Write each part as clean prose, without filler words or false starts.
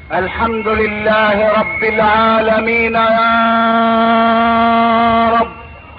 الحمد لله رب العالمين يا رب.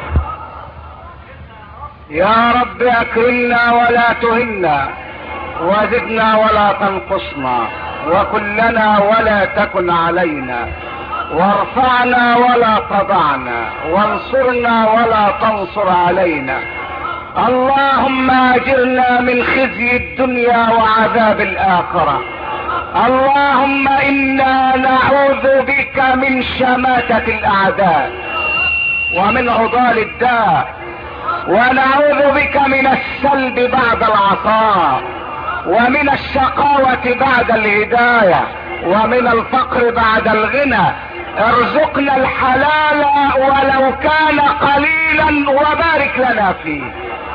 يا رب اكرمنا ولا تهنا، وزدنا ولا تنقصنا، وكلنا ولا تكن علينا، وارفعنا ولا تضعنا، وانصرنا ولا تنصر علينا. اللهم اجرنا من خزي الدنيا وعذاب الاخرة. اللهم انا نعوذ بك من شماتة الاعداء ومن عضال الداء، ونعوذ بك من السلب بعد العطاء، ومن الشقاوة بعد الهداية، ومن الفقر بعد الغنى. ارزقنا الحلال ولو كان قليلا وبارك لنا فيه.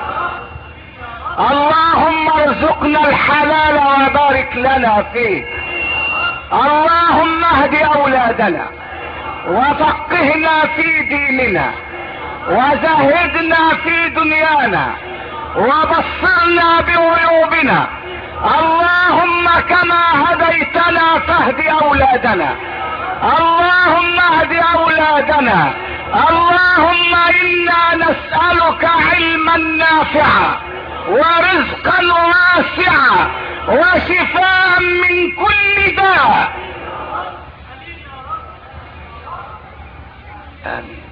اللهم ارزقنا الحلال وبارك لنا فيه. اللهم اهد اولادنا وفقهنا في ديننا، وزهدنا في دنيانا، وبصرنا بعيوبنا. اللهم كما هديتنا فاهد اولادنا. اللهم اهد اولادنا. اللهم انا نسألك علما نافعا ورزقا واسعا وشفاء من كل داء. آمين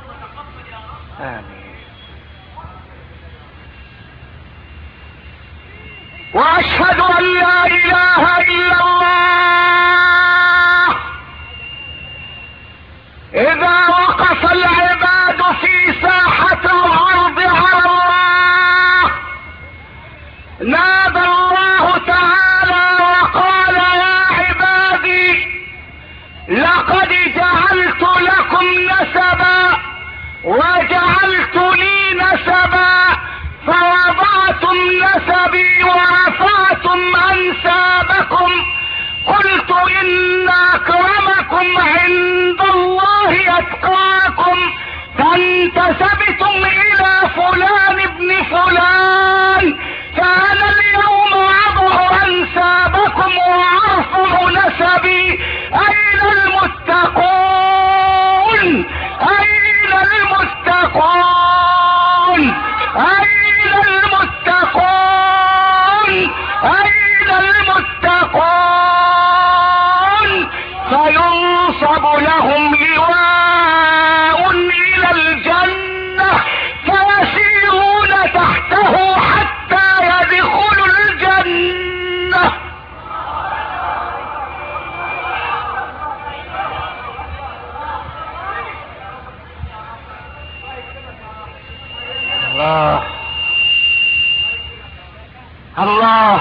آمين. واشهد ان لا اله الا الله. اذا وقف العباد في ساحة الارض على الله، نادى الله تعالى وقال يا عبادي لقد جعلت لكم نسبا وجعلت لي نسبا، فوضعتم نسبي ورفعتم انسابكم. قلت ان اكرمكم عند الله اتقاكم، فانتسبتم الى فلان ابن فلان، فانا اليوم اضع انسابكم وارفع نسبي. اين المتقون؟ اين المتقون؟ اين المتقون؟ اين المتقون؟ فينصب لهم لواء الى الجنة فيسيرون تحته حتى يدخلوا الجنة. الله الله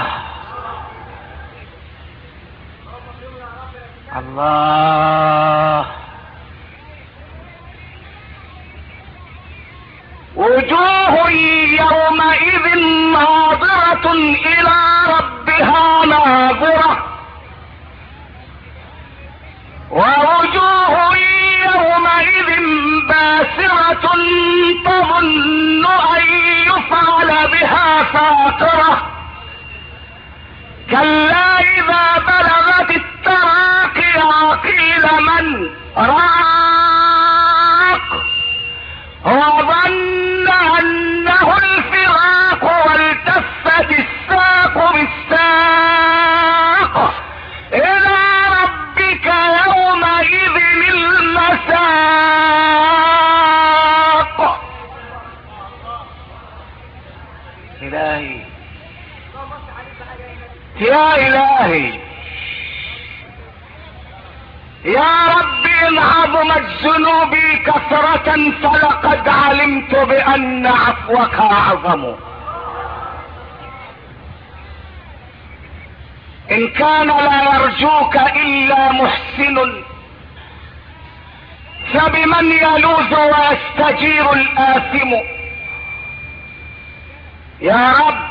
الله. وجوه يومئذ ناظرة الى ربها ناظرة، ووجوه يومئذ باسرة تظن ان يفعل بها فاقرة. كلا اذا بلغت التراقي وقيل من راق، وظن انه الفراق والتفت الساق بالساق. الى ربك يومئذ المساق. الهي يا الهي يا رب، ان عظمت ذنوبي كثرة فلقد علمت بان عفوك اعظم. ان كان لا يرجوك الا محسن، فبمن يلوذ ويستجير الآثم. يا رب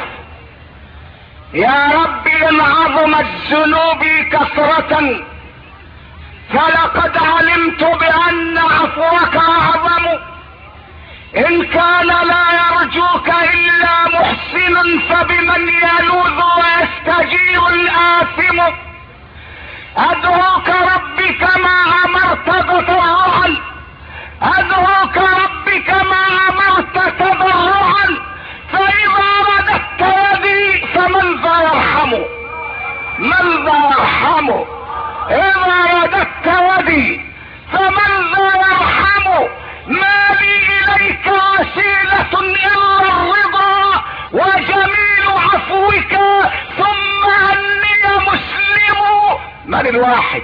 يا رب، ان عظمت ذنوبي كثرة فلقد علمت بان عفوك اعظم. ان كان لا يرجوك الا محسن، فبمن يلوذ ويستجير الآثم. ادعوك ربي كما امرت تضرعا، ادعوك ربي كما امرت تضرعا، فاذا رددت يدي فمن ذا يرحمه، من ذا يرحمه؟ اذا رددت يدي فمن ذا يرحمه؟ ما لي اليك وسيلة الا الرضا وجميل عفوك، ثم اني مسلم. من الواحد؟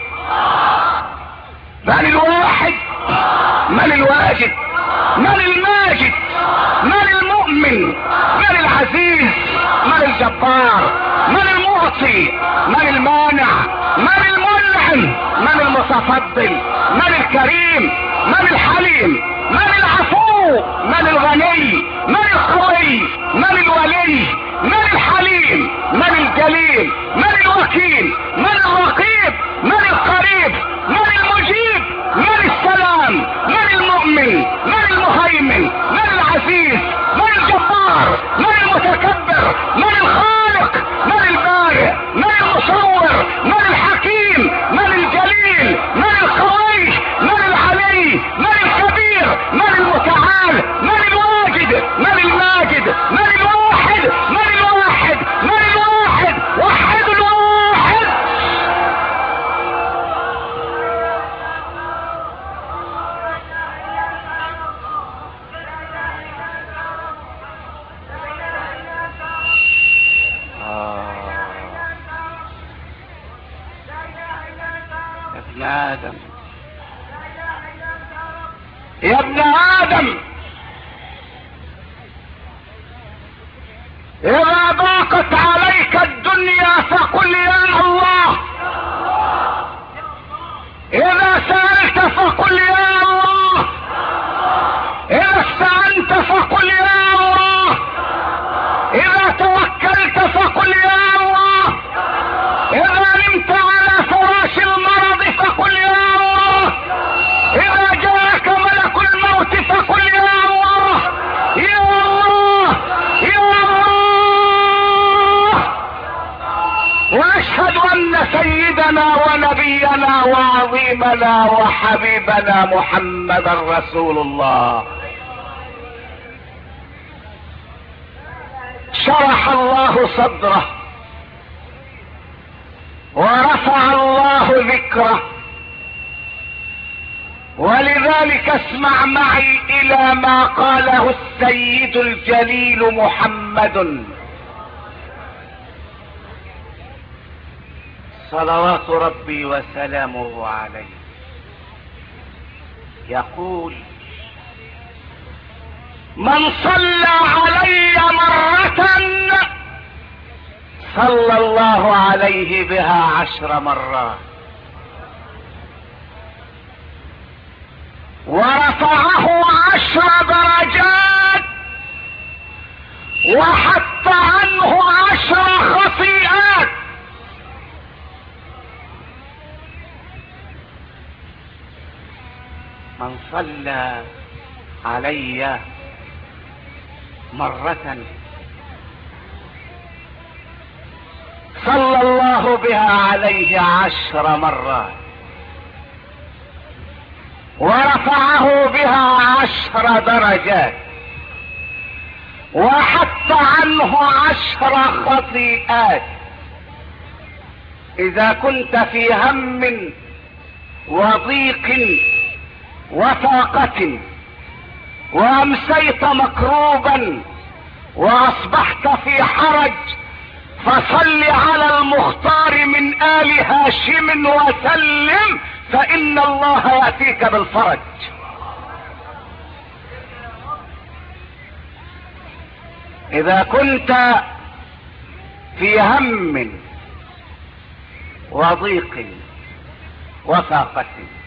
من الواحد؟ من الواجد؟ من الماجد؟ من المؤمن؟ من العزيز؟ من الجبار؟ من المعطي؟ من المانع؟ من المنعم؟ من المتفضل؟ من الكريم؟ من الحليم؟ من العفو؟ من الغني؟ من القوي؟ من الولي؟ من الحليم؟ من الجليل؟ من الوكيل؟ من الرقيب؟ من القريب؟ من المجيب؟ من السلام؟ من المؤمن؟ من المهيمن؟ من العزيز؟ من الجبار؟ من المتكبر؟ من الخالق؟ من البارئ؟ من المصور؟ من الحكيم؟ من الجليل؟ من القوي؟ من العلي؟ من الكبير؟ من المتعال؟ من الواجد؟ من الماجد؟ من الواحد؟ من الواحد؟ من الواحد؟ وحد الواحد. يا ابن آدم، يا ابن آدم، إذا ضاقت عليك الدنيا فقل يا الله، إذا سألت فقل يا الله، إذا استعنت فقل يا الله، إذا توكلت فقل يا الله، إذا نمت على فراش المرض فقل يا الله، إذا جاءك ملك الموت فقل يا الله، يا الله، يا الله. وأشهد أن سيدنا ونبينا وعظيمنا وحبيبنا محمدا رسول الله. شرح الله صدره ورفع الله ذكره، ولذلك اسمع معي الى ما قاله السيد الجليل محمد صلوات ربي وسلامه عليه، يقول: من صلى علي مرة صلى الله عليه بها 10 مرات، ورفعه 10 درجات، وحط عنه 10 خطيئات. من صلى علي مرة صلى الله بها عليه 10 مرات، ورفعه بها 10 درجات، وحط عنه 10 خطيئات. اذا كنت في هم وضيق وطاقة، وامسيت مكروبا واصبحت في حرج، فصل على المختار من آل هاشم وسلم، فإن الله يأتيك بالفرج. إذا كنت في هم وضيق وفاقة،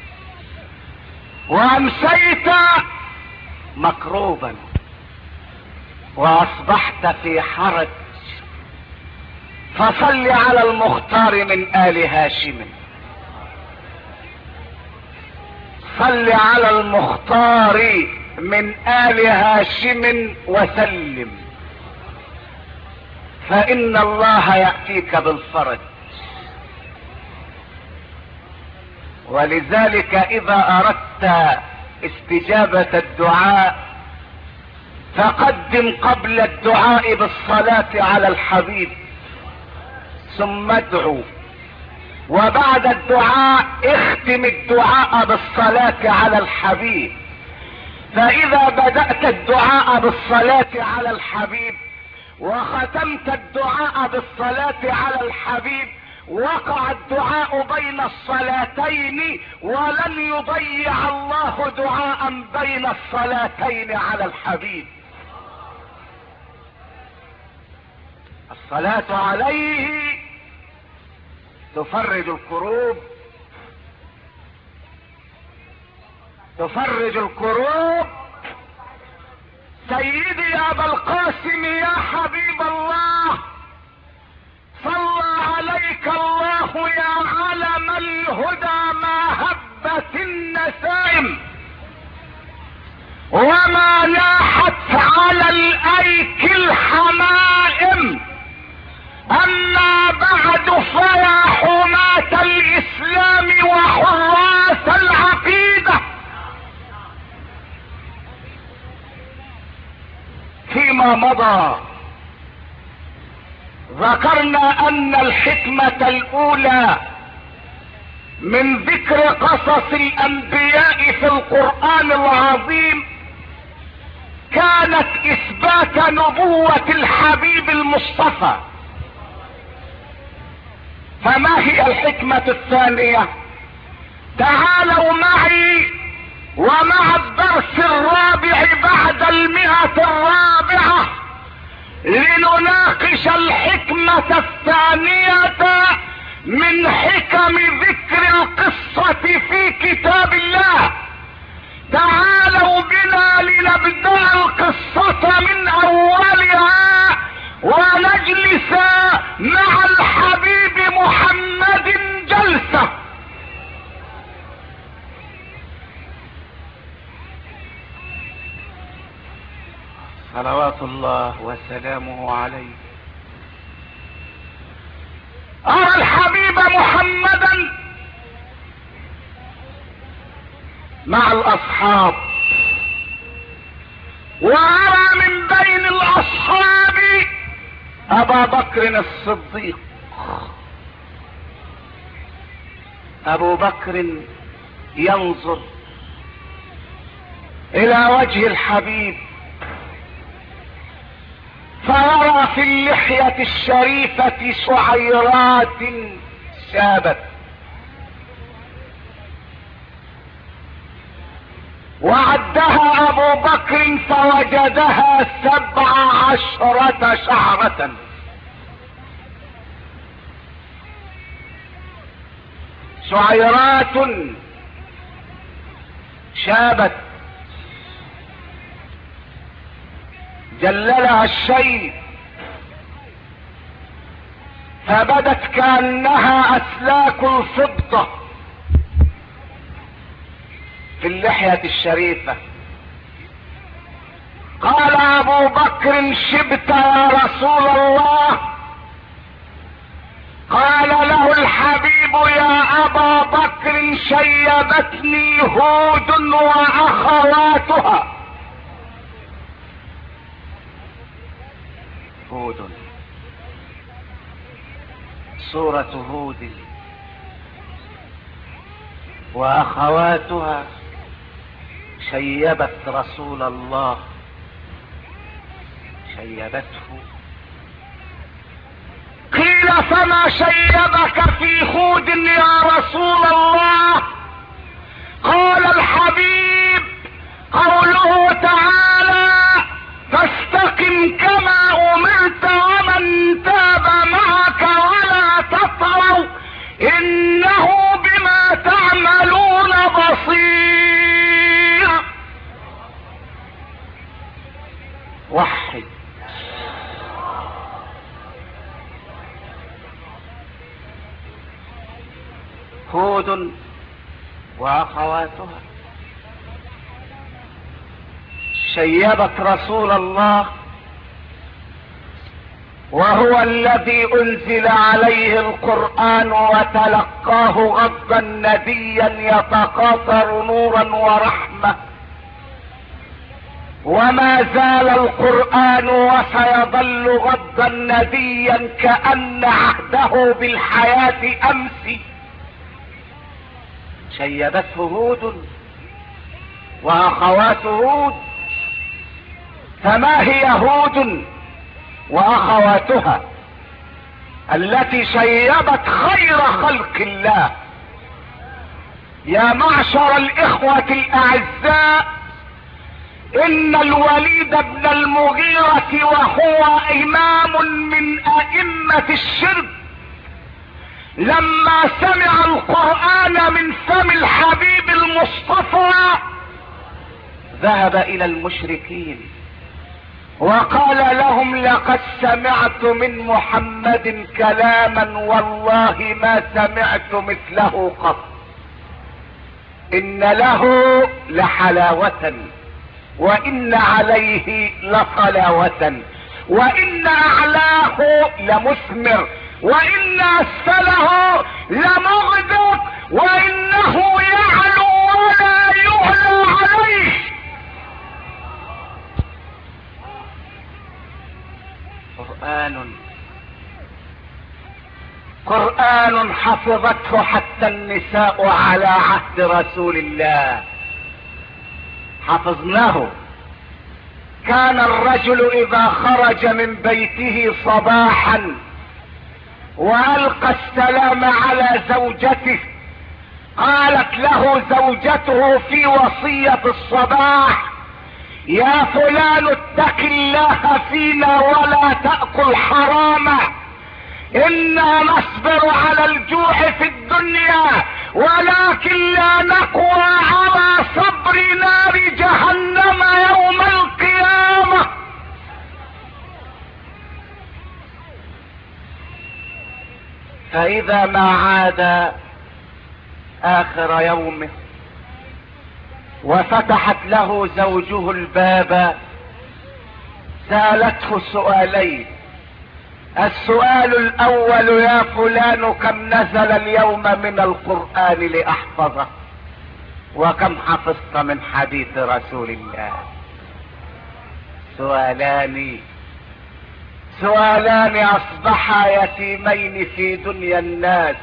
وأمسيت مكروبا وأصبحت في حرج، فصل على المختار من آل هاشم. صل على المختار من آل هاشم وسلم، فإن الله يأتيك بالفرج. ولذلك اذا اردت استجابة الدعاء فقدم قبل الدعاء بالصلاة على الحبيب، ثم ادعو، وبعد الدعاء اختم الدعاء بالصلاة على الحبيب. فاذا بدأت الدعاء بالصلاة على الحبيب وختمت الدعاء بالصلاة على الحبيب وقع الدعاء بين الصلاتين، ولن يضيع الله دعاء بين الصلاتين على الحبيب. الصلاة عليه تفرج الكروب، تفرج الكروب. سيدي يا ابا القاسم يا حبيب الله، صلى عليك الله يا علم الهدى ما هبت النسائم وما لاحت على الايك الحمائم. اما بعد فيا حماة الاسلام وحراس العقيدة، فيما مضى ذكرنا ان الحكمة الاولى من ذكر قصص الانبياء في القرآن العظيم كانت اثبات نبوة الحبيب المصطفى. فما هي الحكمة الثانية؟ تعالوا معي ومع الدرس الرابع بعد 100 لنناقش الحكمة الثانية من حكم ذكر القصة في كتاب الله. تعالوا بنا لنبدأ القصة من اولها ونجلس مع الحبيب محمد جلسة. صلوات الله وسلامه عليه. أرى الحبيب محمدا مع الأصحاب، وأرى من بين الأصحاب أبا بكر الصديق. أبو بكر ينظر إلى وجه الحبيب فيرى في اللحية الشريفة شعيرات شابت، وعدها ابو بكر فوجدها 17 شعرة. شعيرات شابت جللها الشيب فبدت كأنها اسلاك الفضة في اللحية الشريفة. قال ابو بكر شبت يا رسول الله؟ قال له الحبيب يا ابا بكر شيبتني هود واخواتها. هود، سورة هود واخواتها شيبت رسول الله، شيبته. قيل فما شيبك في هود يا رسول الله؟ قال الحبيب قوله تعالى فاستقم كما امرت ومن تاب معك ولا تطغوا انه بما تعملون بصير. وحد. هود واخواتها شيبت رسول الله وهو الذي انزل عليه القرآن وتلقاه غضا نديا يتقاطر نورا ورحمة، وما زال القرآن وسيظل غضا نديا كأن عهده بالحياة امس. شيبته هود واخوات هود، فما هي هود واخواتها التي شيبت خير خلق الله؟ يا معشر الاخوة الاعزاء، ان الوليد بن المغيرة وهو امام من ائمة الشرك لما سمع القرآن من فم الحبيب المصطفى ذهب الى المشركين وقال لهم لقد سمعت من محمد كلاما والله ما سمعت مثله قط، ان له لحلاوة وان عليه لطلاوة وان اعلاه لمثمر وان اسفله لمغدق وانه يعلو ولا يعلى عليه. قرآن حفظته حتى النساء على عهد رسول الله، حفظناه. كان الرجل اذا خرج من بيته صباحا والقى السلام على زوجته قالت له زوجته في وصية الصباح: يا فلان اتق الله فينا ولا تأكل حراما، انا نصبر على الجوع في الدنيا ولكن لا نقوى على صبر نار جهنم يوم القيامة. فاذا ما عاد اخر يومه وفتحت له زوجه الباب سألته سؤالين: السؤال الاول: يا فلان كم نزل اليوم من القرآن لأحفظه؟ وكم حفظت من حديث رسول الله؟ سؤالان اصبحا يتيمين في دنيا الناس،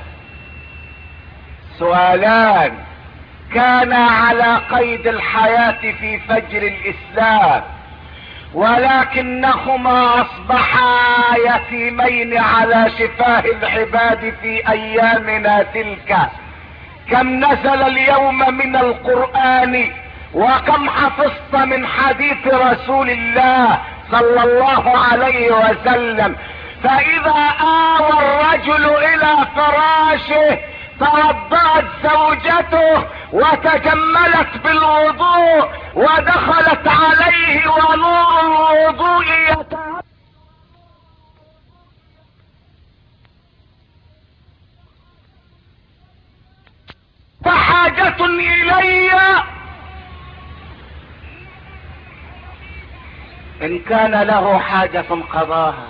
سؤالان كانا على قيد الحياة في فجر الاسلام ولكنهما اصبحا يتيمين على شفاه العباد في ايامنا تلك. كم نزل اليوم من القرآن وكم حفظت من حديث رسول الله صلى الله عليه وسلم؟ فاذا آوى الرجل الى فراشه توضأت زوجته وتجملت بالوضوء ودخلت عليه ونور الوضوء فحاجة الي ان كان له حاجة قضاها،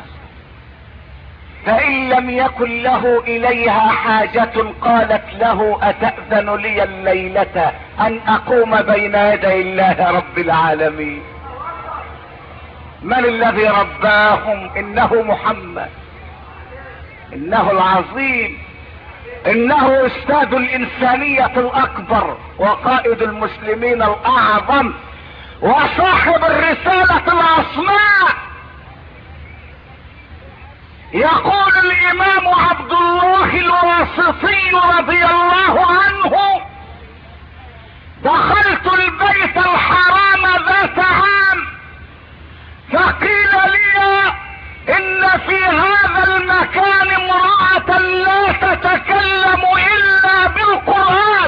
فان لم يكن له اليها حاجة قالت له: اتأذن لي الليلة ان اقوم بين يدي الله رب العالمين؟ من الذي رباهم؟ انه محمد، انه العظيم، انه استاذ الانسانية الاكبر وقائد المسلمين الاعظم وصاحب الرسالة العصماء. يقول الامام عبد الله الواسطي رضي الله عنه: دخلت البيت الحرام ذات عام فقيل لي ان في هذا المكان امرأة لا تتكلم الا بالقرآن،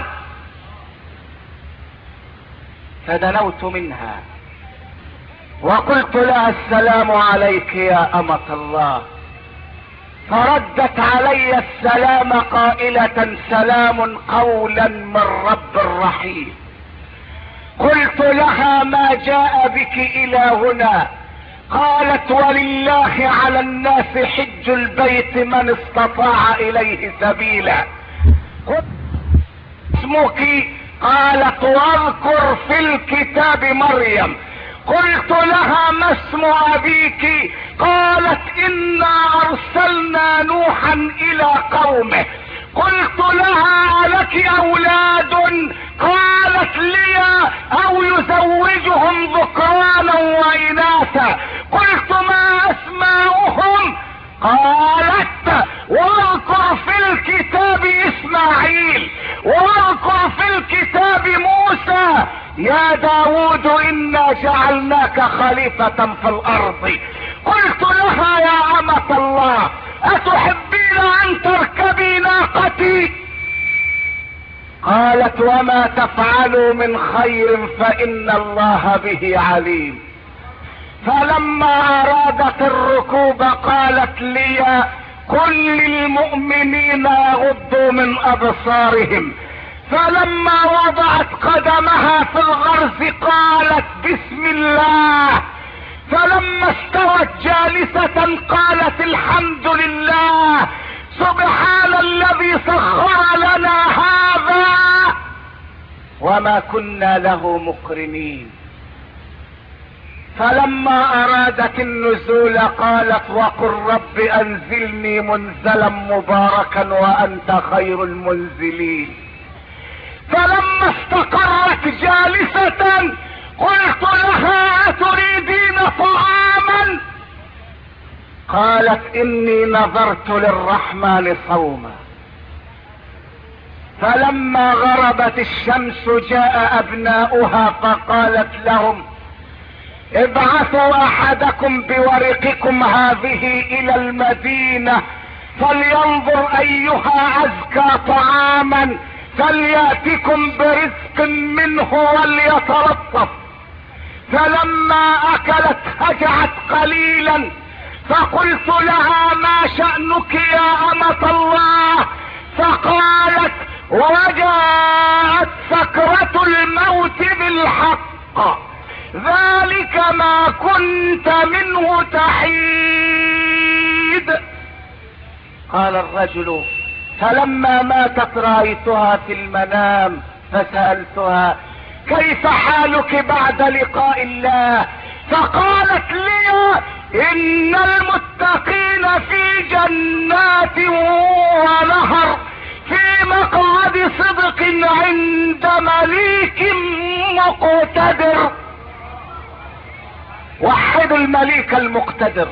فدنوت منها وقلت لها: السلام عليك يا امة الله. فردت علي السلام قائلة: سلام قولا من رب رحيم. قلت لها: ما جاء بك الى هنا؟ قالت ولله على الناس حج البيت من استطاع اليه سبيلا. اسمك؟ قالت واذكر في الكتاب مريم. قلت لها ما اسم ابيك؟ قالت انا ارسلنا نوحا الى قومه. قلت لها الك اولاد؟ قالت لي او يزوجهم ذكرانا واناثا. قلت ما اسماؤهم؟ قالت واذكر في الكتاب اسماعيل واذكر في الكتاب موسى يا داود انا جعلناك خليفة في الارض. قلت لها يا امة الله اتحبين ان تركبي ناقتي؟ قالت وما تفعلوا من خير فان الله به عليم. فلما ارادت الركوب قالت لي قل للمؤمنين يغضوا من ابصارهم. فلما وضعت قدمها في الغرز قالت بسم الله. فلما استوت جالسة قالت الحمد لله سبحان الذي سخر لنا هذا وما كنا له مقرنين. فلما ارادت النزول قالت وقل رب انزلني منزلا مباركا وانت خير المنزلين. فلما استقرت جالسة قلت لها اتريدين طعاما؟ قالت اني نظرت للرحمن صوما. فلما غربت الشمس جاء ابناؤها فقالت لهم ابعثوا احدكم بورقكم هذه الى المدينة فلينظر ايها ازكى طعاما فليأتكم برزق منه وليتلطف. فلما اكلت هجعت قليلا فقلت لها ما شأنك يا امة الله؟ فقالت وجاءت سكرة الموت بالحق ذلك ما كنت منه تحيد. قال الرجل فلما ماتت رأيتها في المنام فسألتها كيف حالك بعد لقاء الله؟ فقالت لي ان المتقين في جنات ونهر في مقعد صدق عند مليك مقتدر. وحد المليك المقتدر.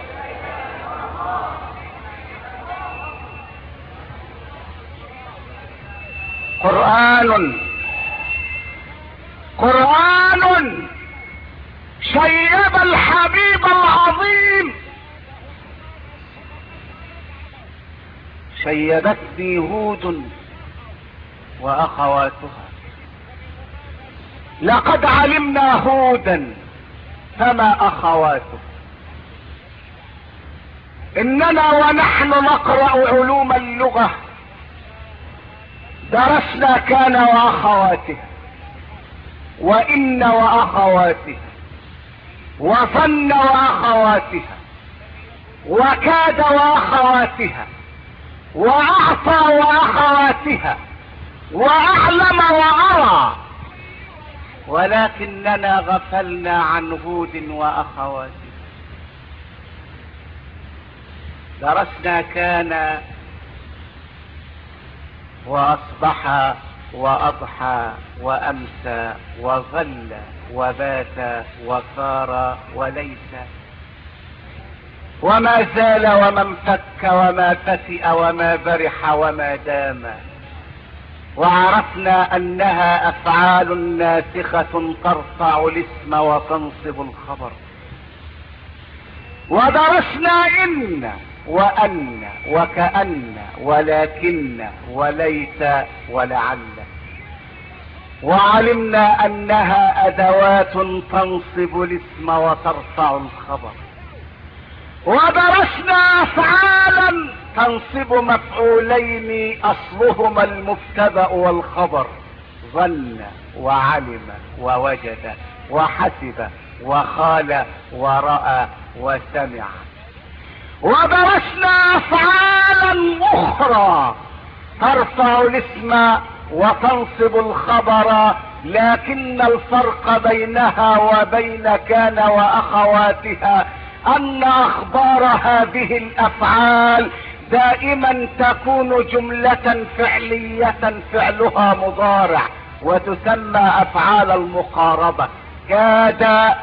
قرآن شيب الحبيب العظيم. شيبتني هود واخواتها. لقد علمنا هودا فما اخواته. اننا ونحن نقرأ علوم اللغة درسنا كان واخواتها وان واخواتها وظن واخواتها وكاد واخواتها واعطى واخواتها واعلم وارى، ولكننا غفلنا عن هود واخواتها. درسنا كان واصبح واضحى وامسى وظل وبات وصار وليس وما زال وما انفك وما فتئ وما برح وما دام. وعرفنا انها افعال ناسخة ترفع الاسم وتنصب الخبر. ودرسنا ان وان وكأن ولكن وليس ولعل. وعلمنا انها ادوات تنصب الاسم وترفع الخبر. ودرسنا افعالا تنصب مفعولين اصلهما المبتدأ والخبر. ظن وعلم ووجد وحسب وخال ورأى وسمع. ودرسنا افعالا اخرى ترفع الاسم وتنصب الخبر، لكن الفرق بينها وبين كان واخواتها ان اخبار هذه الافعال دائما تكون جملة فعلية فعلها مضارع، وتسمى افعال المقاربة. كاد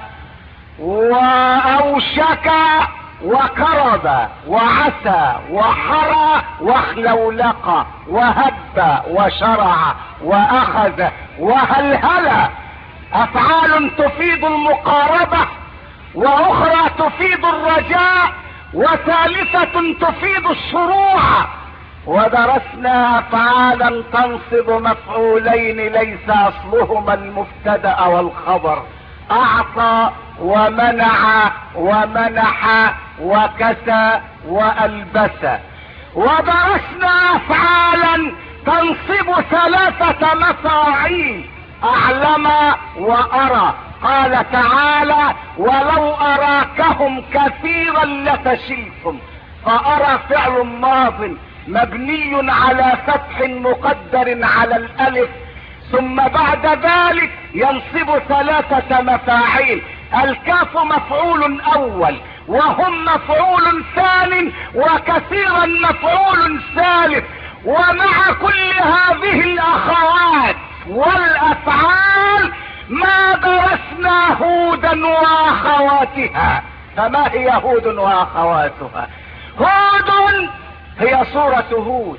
واوشك وقرب وعسى وحرى واخلولق وهب وشرع واخذ وهلهل. افعال تفيد المقاربة، واخرى تفيد الرجاء، وثالثة تفيد الشروع. ودرسنا افعالا تنصب مفعولين ليس اصلهما المبتدأ والخبر، اعطى ومنع ومنح وكسى والبس. ودرسنا افعالا تنصب ثلاثة مفاعيل، اعلم وارى. قال تعالى ولو اراكهم كثيرا لفشلتم، فارى فعل ماض مبني على فتح مقدر على الالف، ثم بعد ذلك ينصب ثلاثة مفاعيل. الكاف مفعول اول، وهم مفعول ثان، وكثيرا مفعول ثالث. ومع كل هذه الاخوات والافعال ما درسنا هودا واخواتها. فما هي هود واخواتها؟ هود هي سورة هود،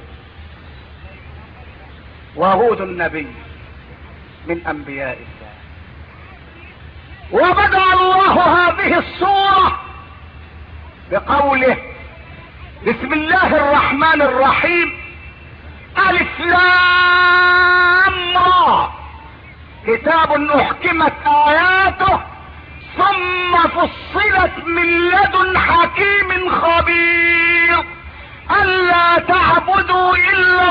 وهود النبي من انبياء الله. وبدأ الله هذه السورة بقوله بسم الله الرحمن الرحيم الف لام را كتاب احكمت اياته ثم فصلت من لدن حكيم خبير الا تعبدوا الا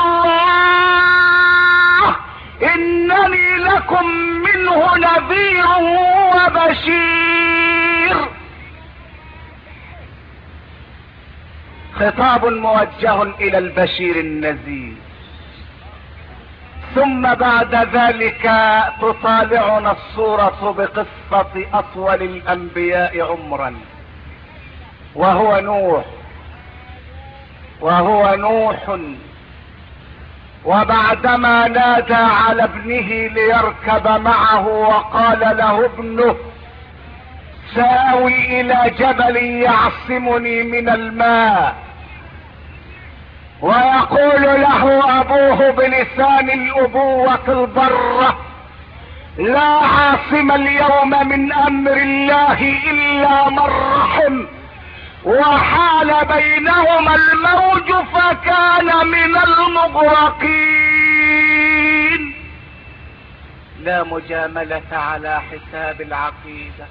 الله انني لكم منه نذير وبشير. خطاب موجه الى البشير النذير. ثم بعد ذلك تطالعنا السورة بقصة اطول الانبياء عمرا، وهو نوح. وبعدما نادى على ابنه ليركب معه وقال له ابنه ساوي الى جبل يعصمني من الماء، ويقول له ابوه بلسان الابوة البرة لا عاصم اليوم من امر الله الا من رحم، وحال بينهما الموج فكان من المغرقين. لا مجاملة على حساب العقيدة،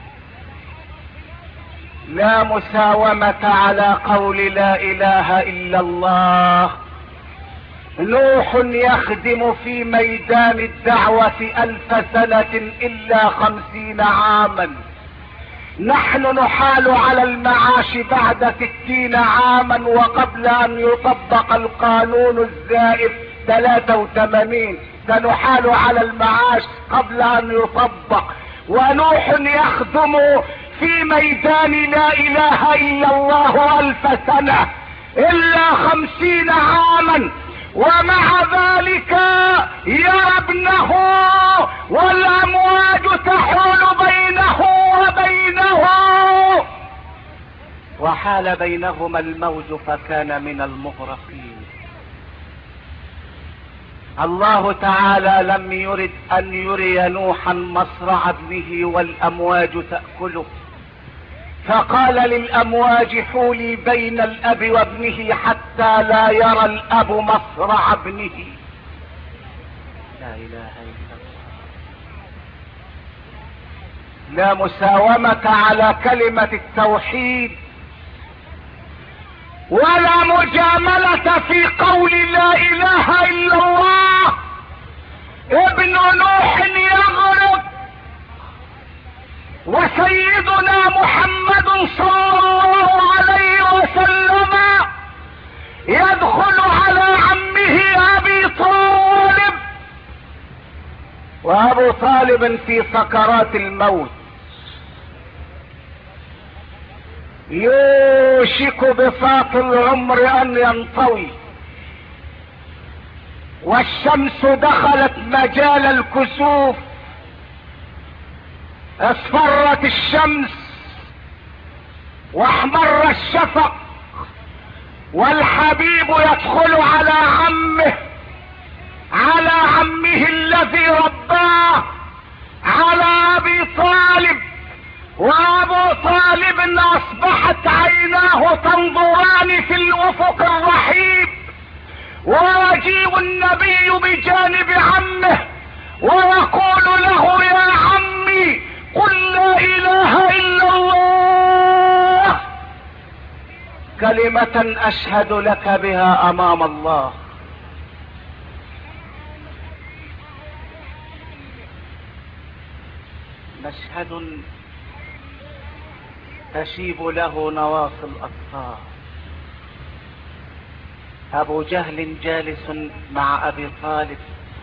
لا مساومة على قول لا اله الا الله. نوح يخدم في ميدان الدعوة 1000 سنة الا 50 عاما. نحن نحال على المعاش بعد 60 عاما، وقبل ان يطبق القانون الزائف 83 سنحال على المعاش قبل ان يطبق. ونوح يخدم في ميدان لا اله الا الله 1000 سنة الا 50 عاما، ومع ذلك يرى ابنه والامواج تحول بينه وبينه، وحال بينهما الموج فكان من المغرقين. الله تعالى لم يرد ان يري نوحا مصرع ابنه والامواج تأكله، فقال للامواج حولي بين الاب وابنه حتى لا يرى الاب مصرع ابنه. لا اله الا الله. لا مساومة على كلمة التوحيد، ولا مجاملة في قول لا اله الا الله. ابن نوح يغرق وسيدنا محمد صلى الله عليه وسلم يدخل على عمه ابي طالب، وابو طالب في سكرات الموت، يوشك بساط العمر ان ينطوي، والشمس دخلت مجال الكسوف، اصفرت الشمس واحمر الشفق، والحبيب يدخل على عمه الذي رباه، على ابي طالب. وابو طالب اصبحت عيناه تنظران في الافق الرحيب، ويجيء النبي بجانب عمه ويقول له: يا عمي قل لا اله الا الله، كلمة اشهد لك بها امام الله. مشهد تشيب له نواصي الاطفال. ابو جهل جالس مع ابي طالب،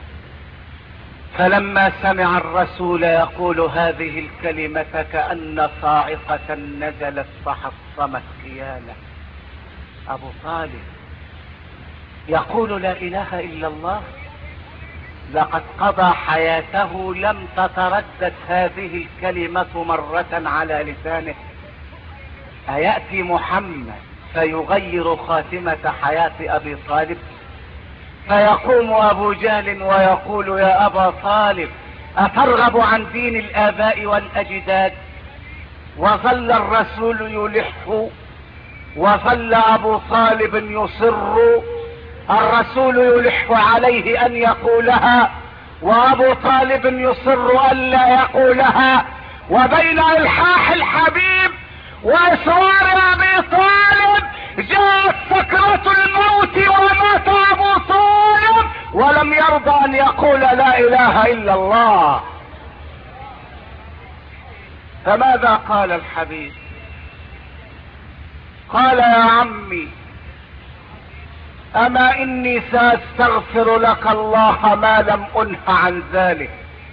فلما سمع الرسول يقول هذه الكلمة كأن صاعقة نزلت فحطمت كيانه. ابو طالب يقول لا اله الا الله، لقد قضى حياته لم تتردد هذه الكلمة مرة على لسانه. أيأتي محمد فيغير خاتمة حياة ابي طالب؟ فيقوم ابو جهل ويقول: يا ابا طالب، اترغب عن دين الاباء والاجداد؟ وظل الرسول يلح، وظل ابو طالب يصر، الرسول يلح عليه ان يقولها، وابو طالب يصر ان لا يقولها. وبين الحاح الحبيب واصرار ابي طالب جاءت سكرة الموت، ومات ابو طالب ولم يرضى ان يقول لا اله الا الله. فماذا قال الحبيب؟ قال: يا عمي، اما اني ساستغفر لك الله ما لم انه عن ذلك،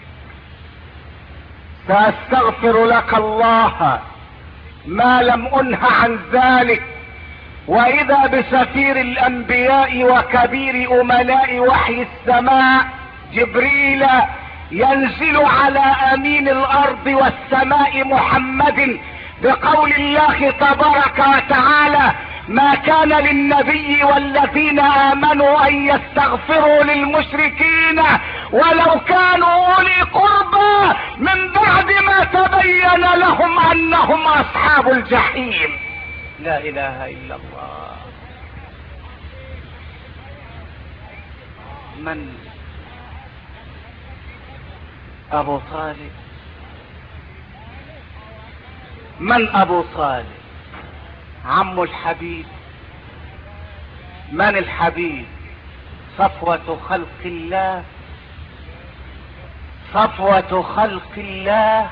ساستغفر لك الله ما لم انه عن ذلك. واذا بسفير الانبياء وكبير امناء وحي السماء جبريل ينزل على امين الارض والسماء محمد بقول الله تبارك وتعالى: ما كان للنبي والذين امنوا ان يستغفروا للمشركين ولو كانوا اولي قربى من بعد ما تبين لهم انهم اصحاب الجحيم. لا اله الا الله. من ابو طالب؟ من ابو طالب؟ عم الحبيب. من الحبيب؟ صفوة خلق الله، صفوة خلق الله.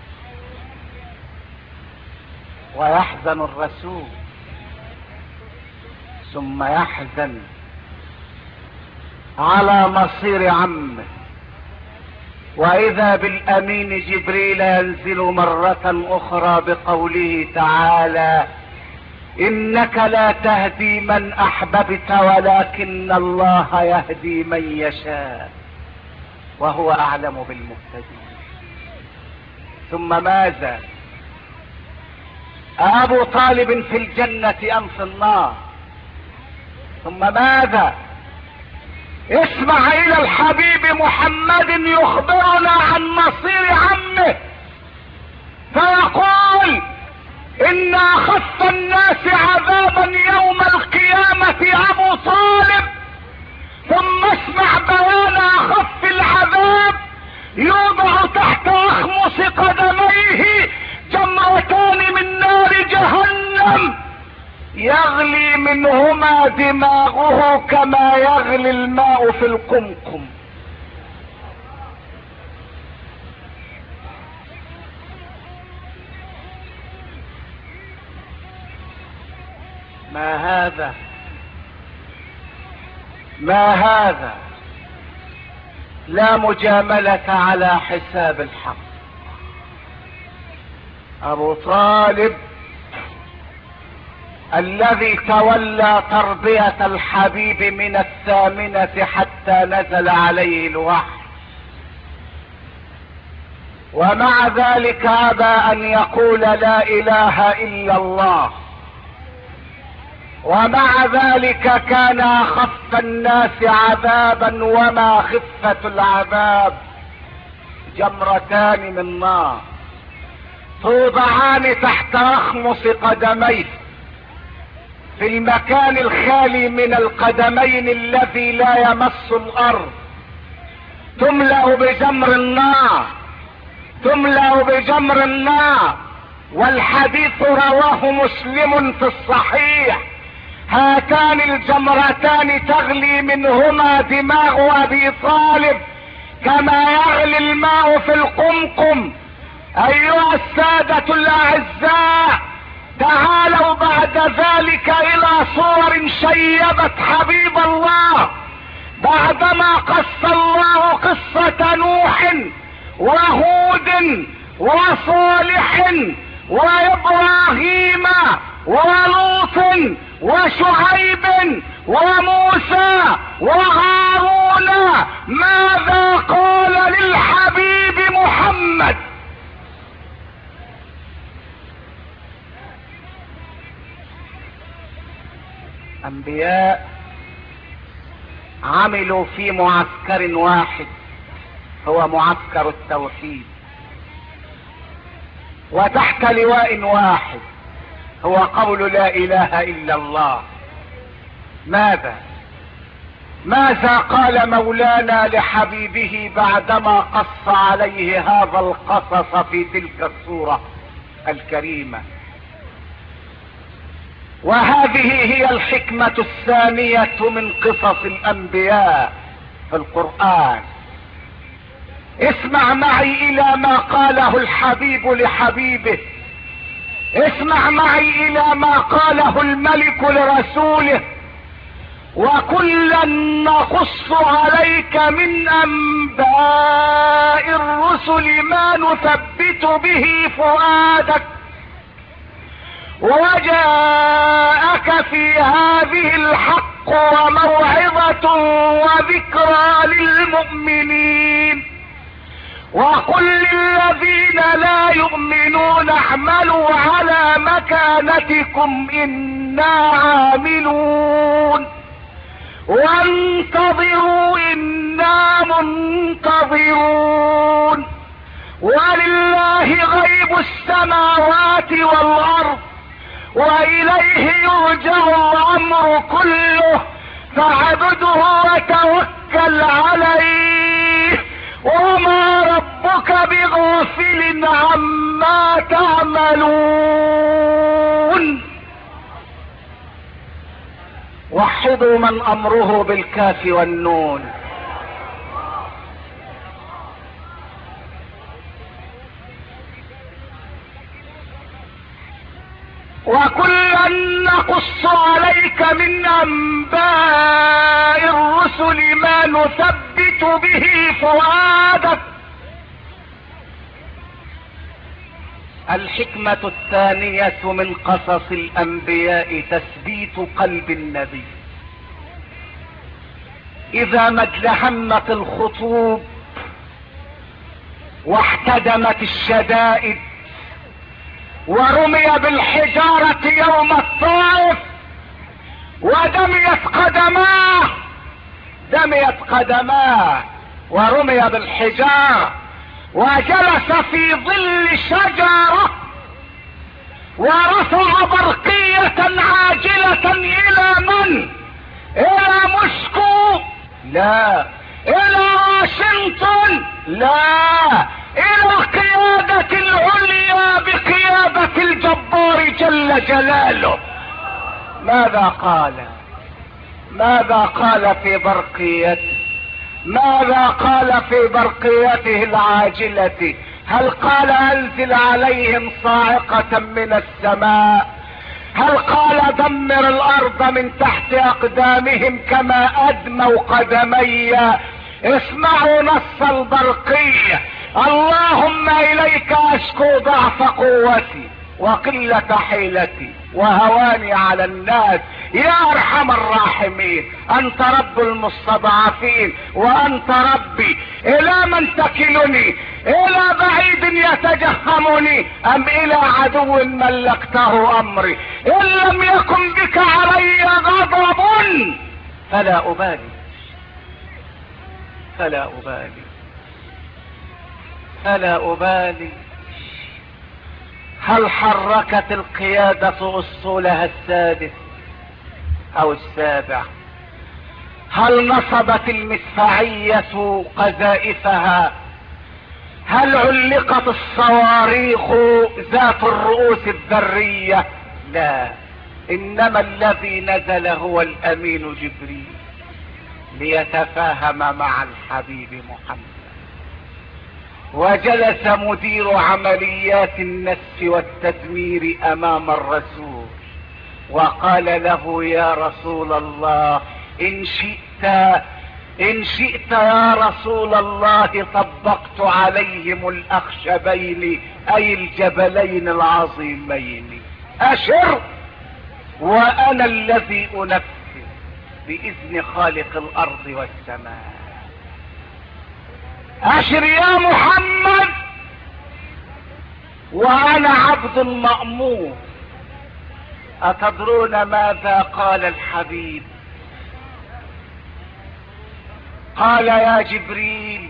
ويحزن الرسول، ثم يحزن على مصير عمه، واذا بالامين جبريل ينزل مرة اخرى بقوله تعالى: انك لا تهدي من احببت ولكن الله يهدي من يشاء وهو اعلم بالمهتدين. ثم ماذا؟ ابو طالب في الجنة ام في النار؟ ثم ماذا؟ اسمع الى الحبيب محمد يخبرنا عن مصير عمه، فيقول: ان اخف الناس عذابا يوم القيامة ابو طالب. ثم اسمع بيان اخف العذاب: يوضع تحت اخمص قدميه جمرتان من نار جهنم يغلي منهما دماغه كما يغلي الماء في القمقم. ما هذا؟ لا مجاملة على حساب الحق. ابو طالب الذي تولى تربية الحبيب من 8 حتى نزل عليه الوحي، ومع ذلك ابى ان يقول لا اله الا الله، ومع ذلك كان اخف الناس عذابا وما خفة العذاب جمرتان من نار توضعان تحت اخمص قدميه في المكان الخالي من القدمين الذي لا يمس الارض، تملأ بجمر النار. والحديث رواه مسلم في الصحيح. هاتان الجمرتان تغلي منهما دماغ ابي طالب كما يغلي الماء في القمقم. ايها السادة الاعزاء، تعالوا بعد ذلك الى صور شيبت حبيب الله بعدما قص الله قصة نوح وهود وصالح وابراهيم ولوط وشعيب وموسى وهارون. ماذا قال للحبيب محمد؟ انبياء عملوا في معسكر واحد، هو معسكر التوحيد، وتحت لواء واحد هو قول لا اله الا الله. ماذا قال مولانا لحبيبه بعدما قص عليه هذا القصص في تلك السورة الكريمة؟ وهذه هي الحكمة الثانية من قصص الانبياء في القرآن. اسمع معي الى ما قاله الحبيب لحبيبه، اسمع معي الى ما قاله الملك لرسوله. وكلا نقص عليك من انباء الرسل ما نثبت به فؤادك، وجاءك في هذه الحق وموعظة وذكرى للمؤمنين. وقل للذين لا يؤمنون اعملوا على مكانتكم انا عاملون وانتظروا انا منتظرون. ولله غيب السماوات والارض واليه يرجع الامر كله فاعبده وتوكل عليه وما ربك بغافل عما تعملون. وحدوا من امره بالكاف والنون. وكلا نقص عليك من انباء الرسل ما نثبت به فؤادك. الحكمة الثانية من قصص الانبياء تثبيت قلب النبي. اذا ما ازدحمت الخطوب واحتدمت الشدائد ورمي بالحجارة يوم الطائف ودميت قدماه ورمي بالحجارة وجلس في ظل شجرة ورفع برقية عاجلة الى من؟ الى موسكو؟ لا. الى واشنطن؟ لا. الى القيادة العليا بقيادة الجبار جل جلاله. ماذا قال في برقيته؟ ماذا قال في برقيته العاجلة؟ هل قال انزل عليهم صاعقة من السماء؟ هل قال دمر الارض من تحت اقدامهم كما ادموا قدمي؟ اسمعوا نص البرقية: اللهم اليك اشكو ضعف قوتي وقلة حيلتي وهواني على الناس يا ارحم الراحمين. انت رب المستضعفين وانت ربي، الى من تكلني؟ الى بعيد يتجهمني ام الى عدو ملكته امري؟ ان لم يكن بك علي غضب فلا ابالي فلا ابالي فلا ابالي. هل حركت القيادة اسطولها السادس او السابع؟ هل نصبت المدفعية قذائفها؟ هل علقت الصواريخ ذات الرؤوس الذرية؟ لا، انما الذي نزل هو الامين جبريل ليتفاهم مع الحبيب محمد. وجلس مدير عمليات النسف والتدمير امام الرسول وقال له: يا رسول الله، ان شئت يا رسول الله طبقت عليهم الاخشبين اي الجبلين العظيمين. اشر وانا الذي انفذ باذن خالق الارض والسماء. اشر يا محمد وانا عبد مأمور. اتدرون ماذا قال الحبيب؟ قال: يا جبريل،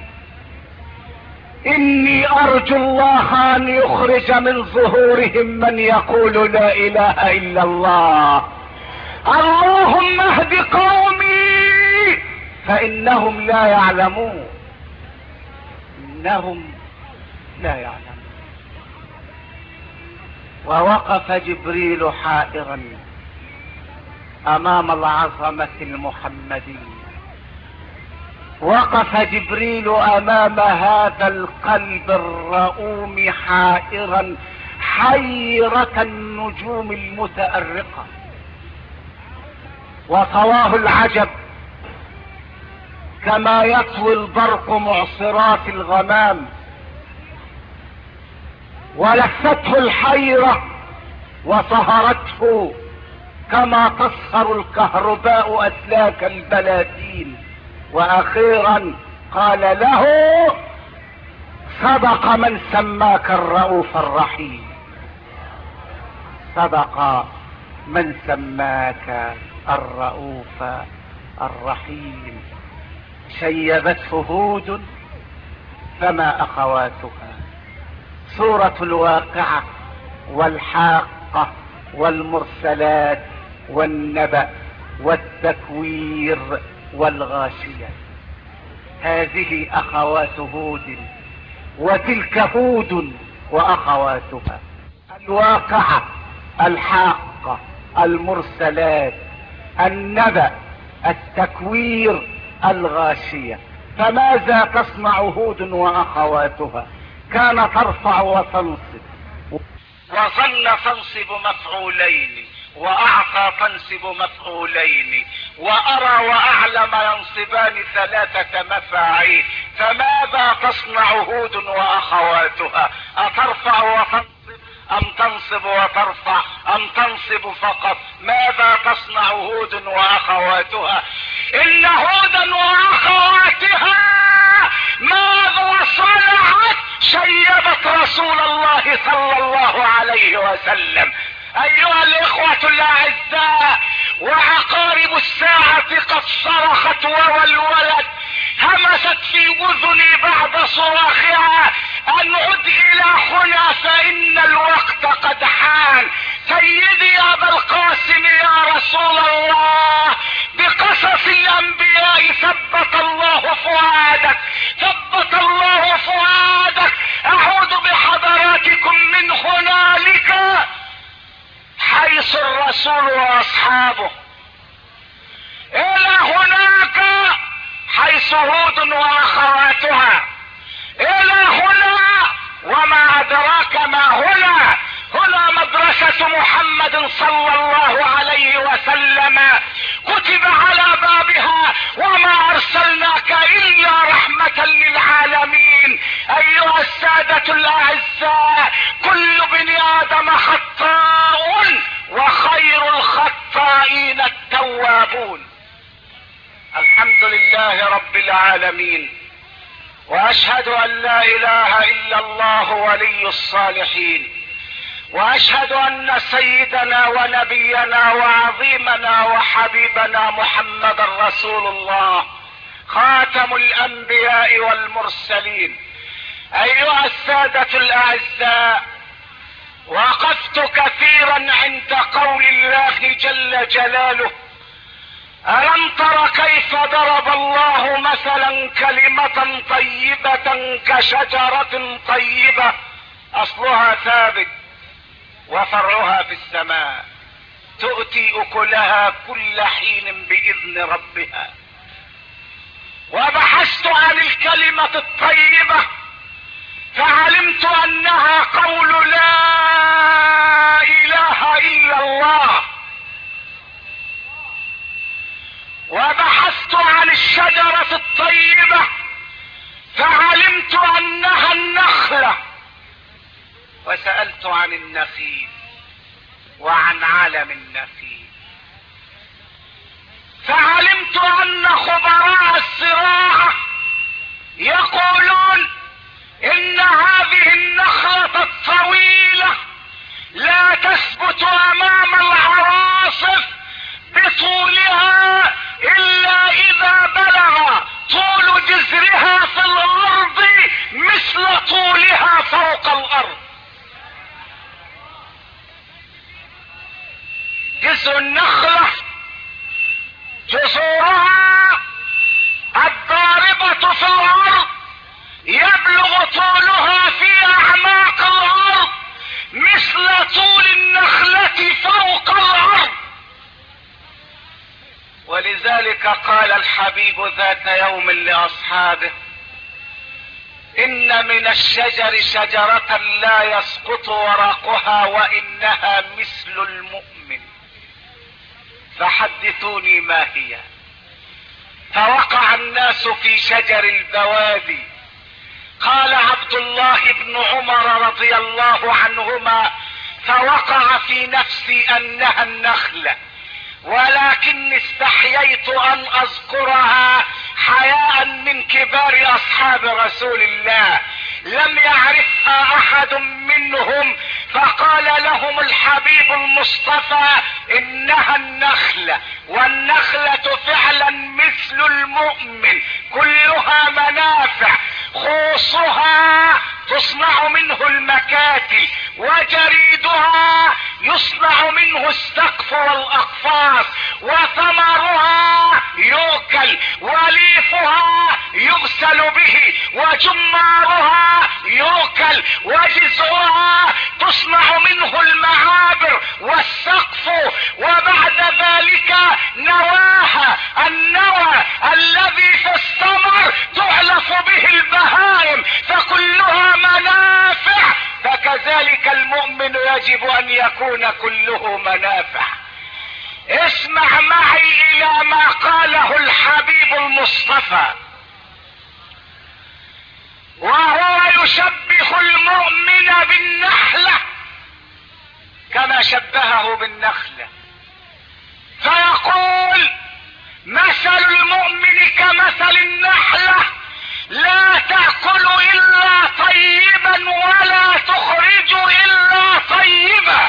اني ارجو الله ان يخرج من ظهورهم من يقول لا اله الا الله. اللهم اهد قومي فانهم لا يعلمون. انهم لا يعلمون. ووقف جبريل حائرا امام العظمة المحمدية. وقف جبريل امام هذا القلب الرؤوم حائرا حيرة النجوم المتأرقة. وطواه العجب كما يطوي البرق معصرات الغمام. ولفته الحيرة وصهرته كما تصهر الكهرباء اسلاك البلاتين. واخيرا قال له: صدق من سماك الرؤوف الرحيم. صدق من سماك الرؤوف الرحيم. شيبته هود فما اخواتها. سورة الواقعة والحاقة والمرسلات والنبأ والتكوير والغاشية. هذه اخوات هود وتلك هود واخواتها. الواقعة، الحاقة، المرسلات، النبأ، التكوير، الغاشية. فماذا تصنع هود واخواتها؟ كان ترفع وتنصب، وظن تنصب مفعولين، واعطى تنصب مفعولين، وارى واعلم ينصبان ثلاثة مفاعيل. فماذا تصنع هود واخواتها؟ اترفع وتنصب ام تنصب وترفع ام تنصب فقط؟ ماذا تصنع هود واخواتها؟ ان هودا واخواتها ماذا صنعت؟ شيبت رسول الله صلى الله عليه وسلم. ايها الاخوة الاعزاء، وعقارب الساعة قد صرخت وولولت. همست في اذني بعد صراخها ان عد الى هنا فان الوقت قد حان. سيدي ابا القاسم يا رسول الله، بقصص الانبياء ثبت الله فؤادك، ثبت الله فؤادك. اعود بحضراتكم من هنالك حيث الرسول واصحابه، الى هناك حيث هود واخواتها، الى هنا وما ادراك ما هنا. هنا مدرسة محمد محمد صلى الله عليه وسلم كتب على بابها وما ارسلناك الا رحمة للعالمين. ايها السادة الاعزاء، كل بن ادم خطاء وخير الخطائين التوابون. الحمد لله رب العالمين، واشهد ان لا اله الا الله ولي الصالحين، واشهد ان سيدنا ونبينا وعظيمنا وحبيبنا محمد رسول الله خاتم الانبياء والمرسلين. ايها السادة الاعزاء، وقفت كثيرا عند قول الله جل جلاله: ألم تر كيف ضرب الله مثلا كلمة طيبة كشجرة طيبة أصلها ثابت وفرعها في السماء تؤتي أكلها كل حين بإذن ربها. وبحثت عن الكلمة الطيبة فعلمت أنها قول لا إله إلا الله. وبحثت عن الشجرة الطيبة فعلمت انها النخلة. وسألت عن النخيل وعن علم النخيل فعلمت ان خبراء الزراعة يقولون ان هذه النخلة الطويلة لا تثبت امام العواصف بطولها الا اذا بلغ طول جذرها في الارض مثل طولها فوق الارض. جذر النخلة جذورها الضاربة في الارض يبلغ طولها في اعماق الارض مثل طول النخلة فوق الارض. ولذلك قال الحبيب ذات يوم لاصحابه: ان من الشجر شجرة لا يسقط ورقها وانها مثل المؤمن فحدثوني ما هي. فوقع الناس في شجر البوادي. قال عبد الله بن عمر رضي الله عنهما: فوقع في نفسي انها النخلة، ولكن استحييت ان اذكرها حياء من كبار اصحاب رسول الله، لم يعرفها احد منهم. فقال لهم الحبيب المصطفى: انها النخلة، والنخلة فعلا مثل المؤمن، كلها منافع. خوصها تصنع منه المكاتل، وجريدها يصنع منه السقف والاقفاص، وثمرها يؤكل، وليفها يغسل به، وجمارها يؤكل، وجذعها تصنع منه المعابر والسقف. وبعد ذلك نواها، النوى الذي في الثمر تعلف به البهائم، فكلها منافع. فكذلك المؤمن يجب ان يكون كله منافع. اسمع معي الى ما قاله الحبيب المصطفى، وهو يشبه المؤمن بالنحلة كما شبهه بالنخلة، فيقول: مثل المؤمن كمثل النحلة لا تأكل الا طيبا ولا تخرج الا طيبا.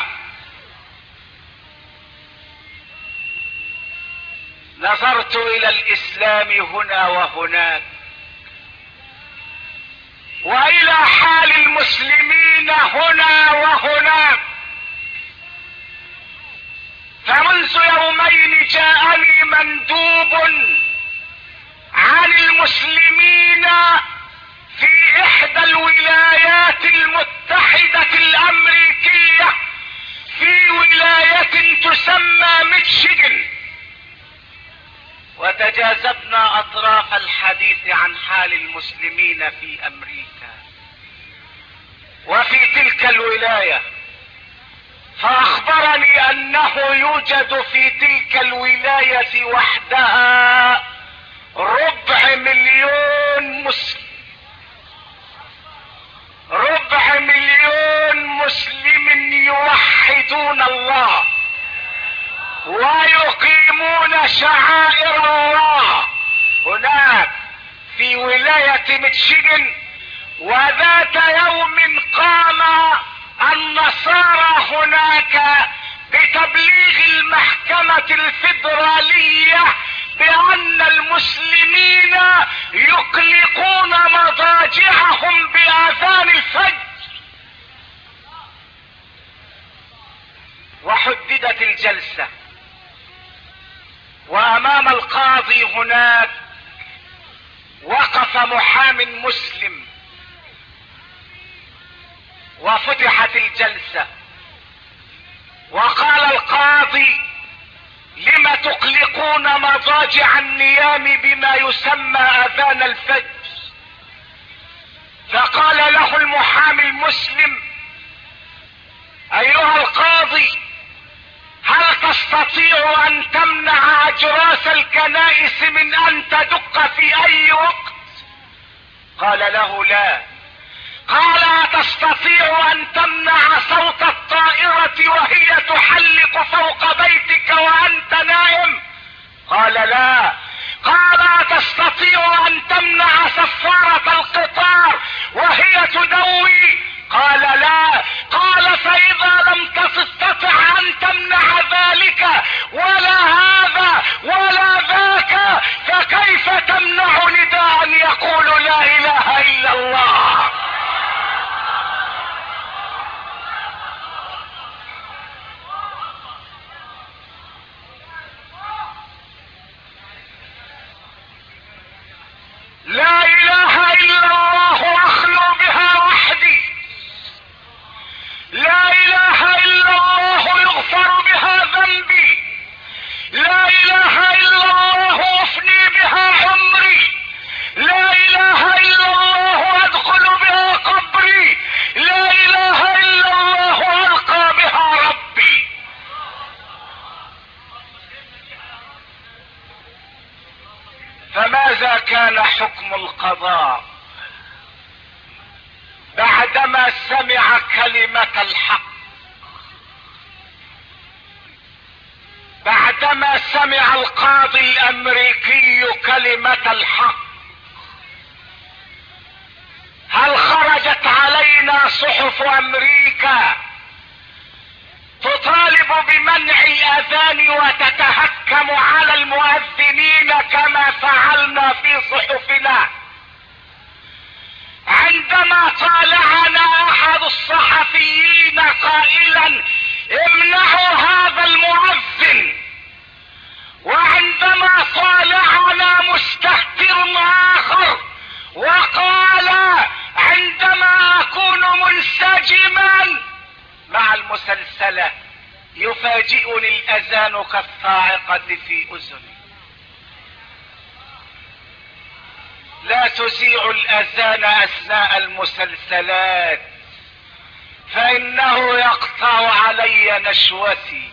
نظرت الى الاسلام هنا وهناك، والى حال المسلمين هنا وهناك، فمنذ يومين جاءني مندوب عن المسلمين في احدى الولايات المتحدة الامريكية، في ولاية تسمى ميشيغان، وتجاذبنا اطراف الحديث عن حال المسلمين في امريكا. وفي تلك الولاية فاخبرني انه يوجد في تلك الولاية وحدها 250,000 مسلم، 250,000 مسلم يوحدون الله ويقيمون شعائر الله هناك في ولاية ميشيغان. وذات يوم قام النصارى هناك بتبليغ المحكمة الفيدرالية بأن المسلمين يقلقون مضاجعهم بآذان الفجر. وحددت الجلسة، وأمام القاضي هناك وقف محام مسلم، وفتحت الجلسة، وقال القاضي: لم تقلقون مضاجع النيام بما يسمى اذان الفجر؟ فقال له المحامي المسلم: ايها القاضي، هل تستطيع ان تمنع اجراس الكنائس من ان تدق في اي وقت؟ قال له: لا. قال: تستطيع ان تمنع صوت الطائرة وهي تحلق فوق بيتك وانت نائم؟ قال: لا. قال: تستطيع ان تمنع صفارة القطار وهي تدوي؟ قال: لا. قال: فاذا لم تستطع ان تمنع ذلك ولا هذا ولا ذاك، فكيف تمنع نداء يقول لا اله الا الله؟ لا اله الا الله اخلو بها وحدي، لا اله الا الله يغفر بها ذنبي، لا اله الا الله افني بها عمري، لا اله الا الله ادخل بها قبري، لا اله الا الله القى بها ربي. فماذا كان حكم القضاء بعدما سمع كلمة الحق؟ بعدما سمع القاضي الامريكي كلمة الحق، هل خرجت علينا صحف امريكا تطالب بمنع الاذان وتتهكم على المؤذنين كما فعلنا في صحفنا؟ عندما طالعنا احد الصحفيين قائلا: امنعوا هذا المؤذن، وعندما طالعنا مستهتر اخر وقال: عندما اكون منسجما مع المسلسلة يفاجئني الاذان كالصاعقة في اذني. لا تذيع الاذان اثناء المسلسلات فانه يقطع علي نشوتي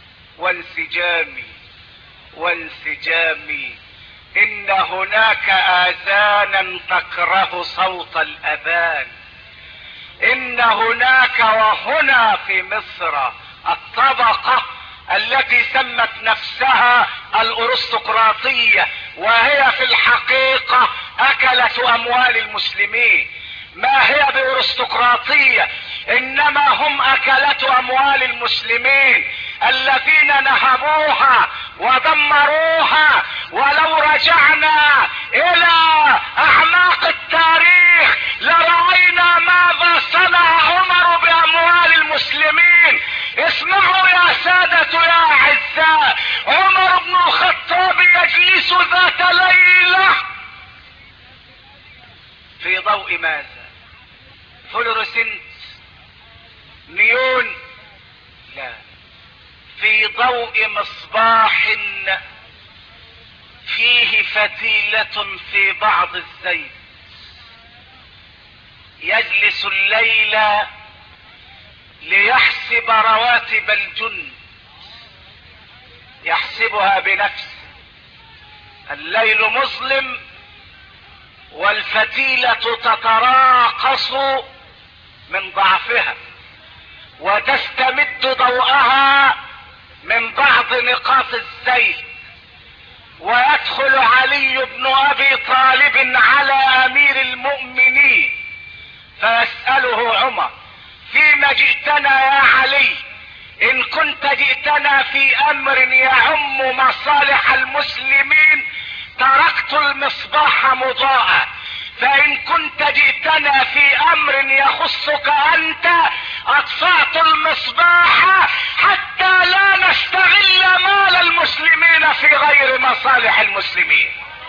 وانسجامي. ان هناك اذانا تكره صوت الاذان. ان هناك وهنا في مصر الطبقة التي سمت نفسها الارستقراطية، وهي في الحقيقة اكلة اموال المسلمين. ما هي بارستقراطية، انما هم اكلة اموال المسلمين الذين نهبوها ودمروها. ولو رجعنا الى اعماق التاريخ لرأينا ماذا صنع عمر باموال المسلمين. اسمعوا يا سادة يا اعزاء، عمر بن الخطاب يجلس ذات ليلة في ضوء ماذا؟ فلورسنت؟ نيون؟ لا، في ضوء مصباح فيه فتيلة في بعض الزيت. يجلس الليل ليحسب رواتب الجند، يحسبها بنفسه. الليل مظلم والفتيلة تتراقص من ضعفها وتستمد ضوءها من بعض نقاط الزيت، ويدخل علي بن ابي طالب على امير المؤمنين فيسأله عمر: فيما جئتنا يا علي؟ ان كنت جئتنا في امر يعم مصالح المسلمين تركت المصباح مضاء، فان كنت جئتنا في امر يخصك انت اطفأت المصباح حتى لا نستغل مال المسلمين في غير مصالح المسلمين.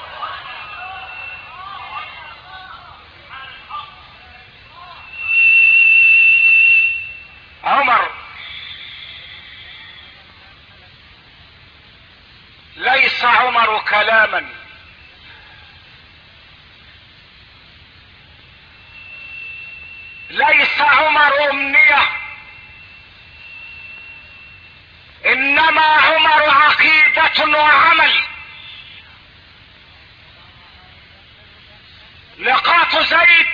عمر ليس عمر كلاما، ليس عمر امنية، انما عمر عقيدة وعمل. نقاط زيت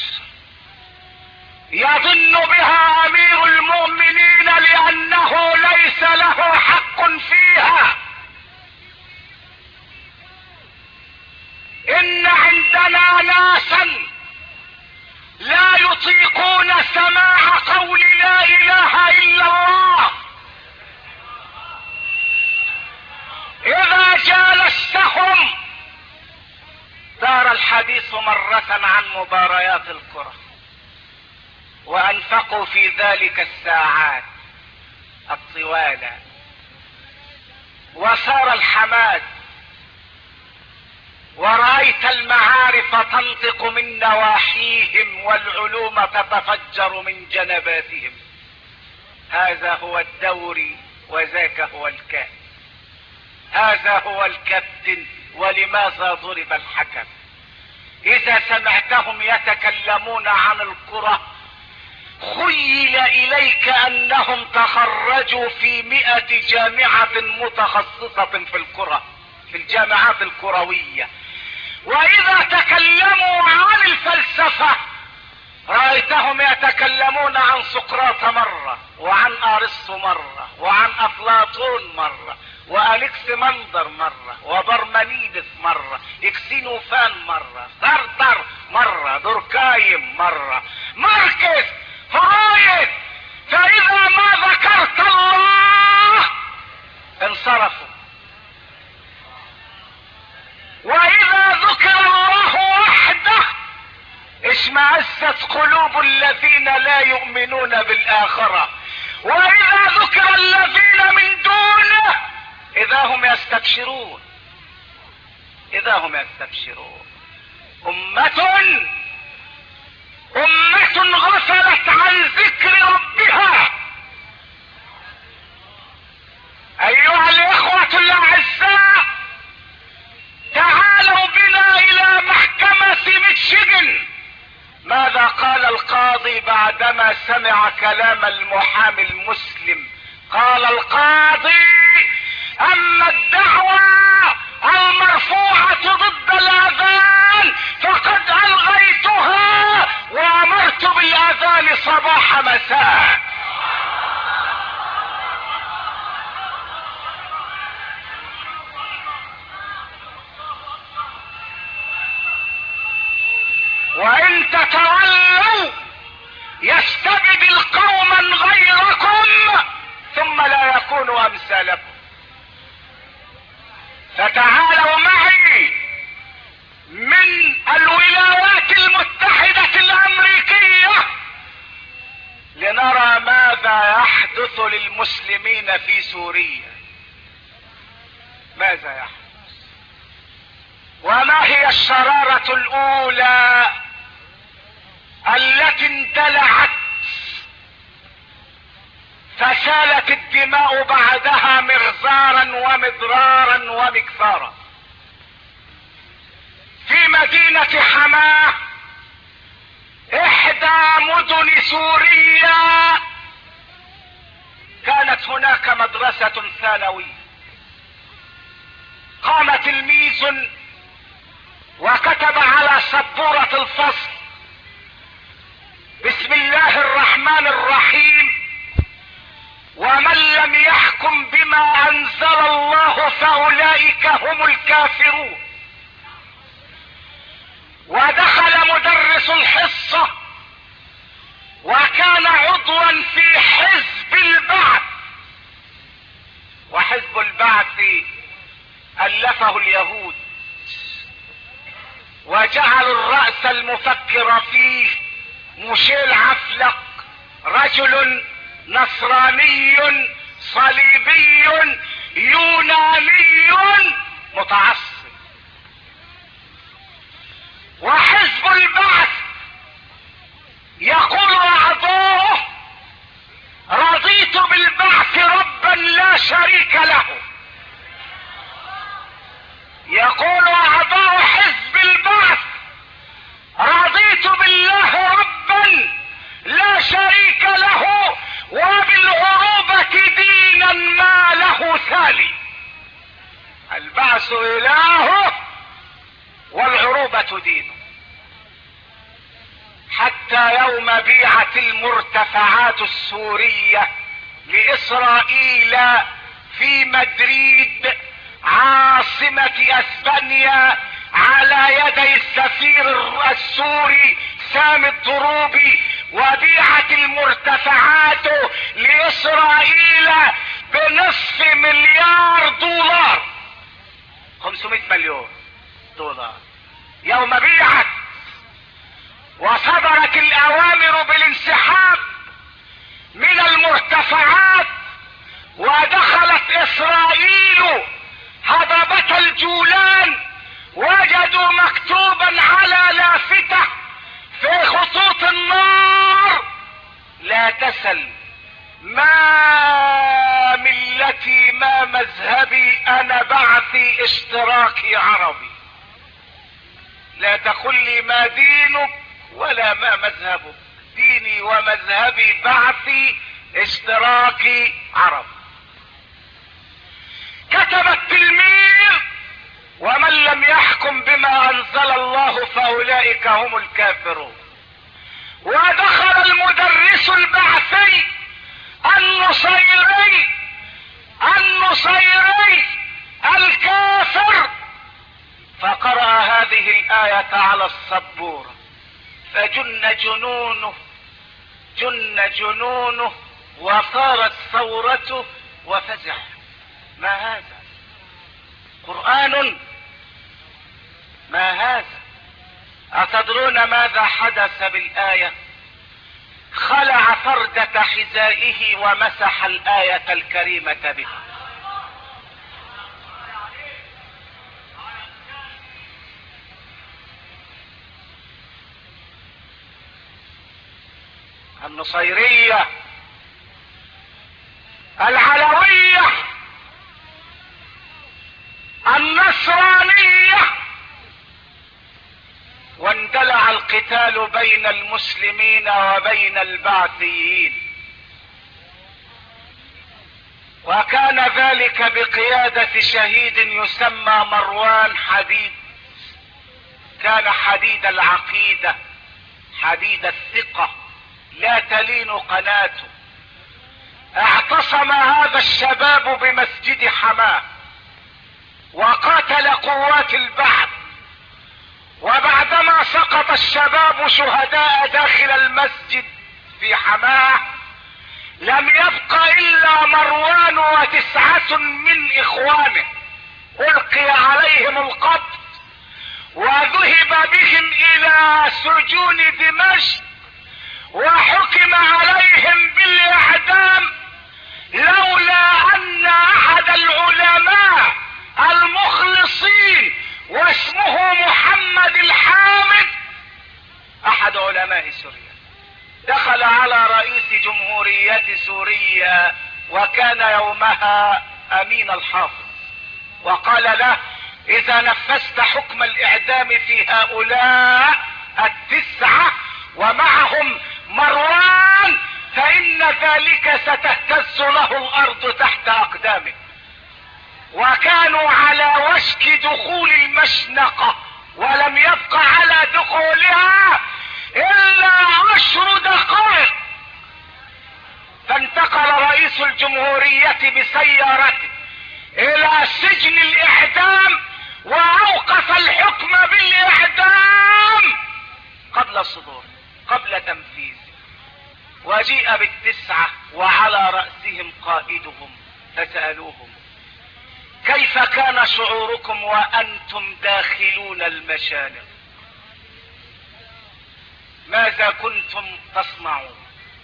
يظن بها امير المؤمنين لانه ليس له حق فيها. ان عندنا ناسا لا يطيقون سماع قول لا اله الا الله، اذا جالستهم دار الحديث مرة عن مباريات الكرة وانفقوا في ذلك الساعات الطوال، وصار الحماد ورأيت المعارف تنطق من نواحيهم والعلوم تتفجر من جنباتهم. هذا هو الدوري وذاك هو الكاس، هذا هو الكابتن ولماذا ضرب الحكم. اذا سمعتهم يتكلمون عن الكرة خيل اليك انهم تخرجوا في 100 جامعة متخصصة في الكرة، في الجامعات الكروية. واذا تكلموا عن الفلسفة رأيتهم يتكلمون عن سقراط مرة، وعن ارسطو مرة، وعن افلاطون مرة، والكسمندر مرة، وبرمنيدس مرة، اكسينوفان مرة، سارتر مرة، دوركايم مرة، ماركس، فرويد. فاذا ما ذكرت الله انصرفوا، واذا ذكر الله وحده اشمأزت قلوب الذين لا يؤمنون بالآخرة، واذا ذكر الذين من دونه اذا هم يستبشرون، اذا هم يستبشرون. أمة غفلت عن ذكر ربها. ايها الاخوة الاعزاء، تعالوا بنا الى محكمة ميشيغان. ماذا قال القاضي بعدما سمع كلام المحامي المسلم؟ قال القاضي: اما الدعوة المرفوعة ضد الاذان فقد الغيتها وامرت بالاذان صباح مساء. وان تتولوا يستبدل قوما غيركم ثم لا يكونوا امثالكم. فتعالوا معي من الولايات المتحدة الامريكية لنرى ماذا يحدث للمسلمين في سوريا. ماذا يحدث؟ وما هي الشرارة الاولى التي اندلعت فسالت الدماء بعدها مغزارا ومضرارا ومكثارا؟ في مدينة حماه احدى مدن سوريا كانت هناك مدرسة ثانوية. قام تلميذ وكتب على سبورة الفصل: بسم الله الرحمن الرحيم، ومن لم يحكم بما انزل الله فاولئك هم الكافرون. ودخل مدرس الحصة وكان عضوا في حزب البعث، وحزب البعث ألفه اليهود، وجعل الرأس المفكر فيه مشيل عفلق، رجل نصراني صليبي يوناني متعصب. وحزب البعث يقول أعضاؤه: رضيت بالبعث ربا لا شريك له. يقول أعضاء حزب البعث: رضيت بالله ربا لا شريك له، وبالعروبة دينا ما له ثالي. البعث إلهه والعروبة دينه. حتى يوم بيعت المرتفعات السورية لإسرائيل في مدريد عاصمة اسبانيا على يدي السفير السوري سامي الضروبي، وبيعت المرتفعات لإسرائيل بنصف مليار دولار، 500 مليون دولار يوم بيعت. وصدرت الأوامر بالانسحاب من المرتفعات، ودخلت إسرائيل هضبة الجولان، وجدوا مكتوبا على لافتة في خطوط النار: لا تسل ما ملتي ما مذهبي، انا بعثي اشتراكي عربي. لا تقل لي ما دينك ولا ما مذهبك، ديني ومذهبي بعثي اشتراكي عربي. كتب التلميذ: ومن لم يحكم بما انزل الله فاولئك هم الكافرون. ودخل المدرس البعثي النصيري الكافر فقرأ هذه الآية على السبورة، فجن جنونه وصارت ثورته وفزع. ما هذا؟ قرآن؟ ما هذا؟ أتدرون ماذا حدث بالآية؟ خلع فردة حذائه ومسح الآية الكريمة بها. النصيرية العلوية النصرانية، واندلع القتال بين المسلمين وبين البعثيين، وكان ذلك بقيادة شهيد يسمى مروان حديد. كان حديد العقيدة، حديد الثقة، لا تلين قناته. اعتصم هذا الشباب بمسجد حماه وقاتل قوات البعث، وبعدما سقط الشباب شهداء داخل المسجد في حماه لم يبق الا مروان و9 من اخوانه. القي عليهم القبض وذهب بهم الى سجون دمشق وحكم عليهم بالاعدام، لولا ان احد العلماء المخلصين واسمه محمد الحامد، احد علماء سوريا، دخل على رئيس جمهورية سوريا وكان يومها امين الحافظ، وقال له: اذا نفذت حكم الاعدام في هؤلاء 9 ومعهم مروان فان ظن ذلك ستهتز له الارض تحت اقدامه. وكانوا على وشك دخول المشنقة ولم يبق على دخولها الا 10 دقائق، فانتقل رئيس الجمهورية بسيارته الى سجن الاعدام واوقف الحكم بالاعدام قبل صدوره، قبل تنفيذه. وجيء ب9 وعلى رأسهم قائدهم، فسألوهم: كيف كان شعوركم وانتم داخلون المشانق؟ ماذا كنتم تصنعون؟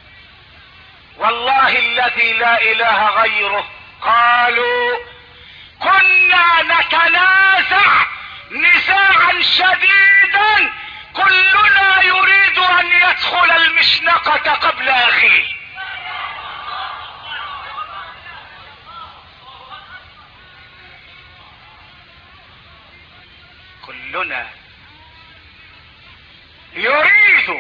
والله الذي لا اله غيره قالوا: كنا نتنازع نزاعا شديدا، كلنا يريد ان يدخل المشنقة قبل اخيه. كلنا يريد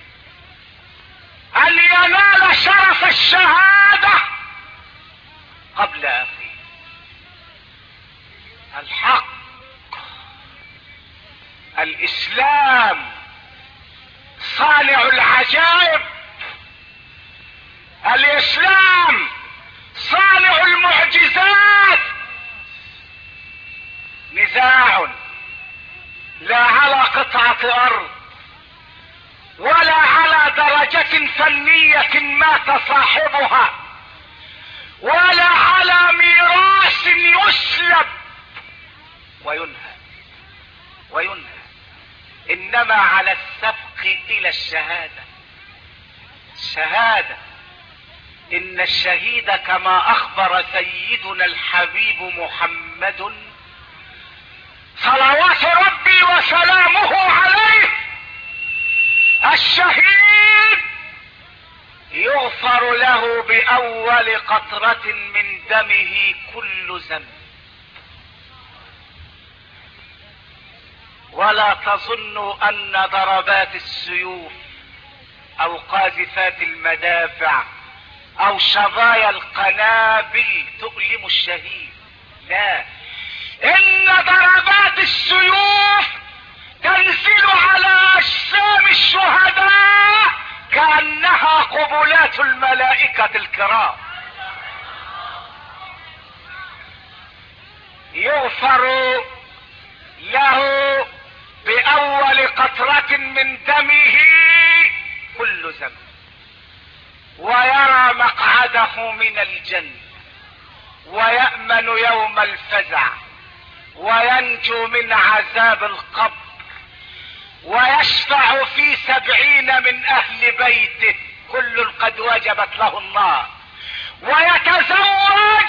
ان ينال شرف الشهادة قبل اخيه. الحق، الاسلام صانع العجائب، الاسلام صانع المعجزات. نزاع لا على قطعة ارض ولا على درجة فنية مات صاحبها ولا على ميراث يسلب وينهى، انما على السبق الى الشهادة. ان الشهيد كما اخبر سيدنا الحبيب محمد صلوات ربي وسلامه عليه: الشهيد يغفر له باول قطرة من دمه كل ذنب. ولا تظنوا ان ضربات السيوف او قاذفات المدافع او شظايا القنابل تؤلم الشهيد، لا، ان ضربات السيوف تنزل على اجسام الشهداء كأنها قبلات الملائكة الكرام. يغفر له بأول قطرة من دمه كل ذنب، ويرى مقعده من الجنة، ويأمن يوم الفزع، وينجو من عذاب القبر، ويشفع في 70 من اهل بيته كل قد وجبت له النار، ويتزوج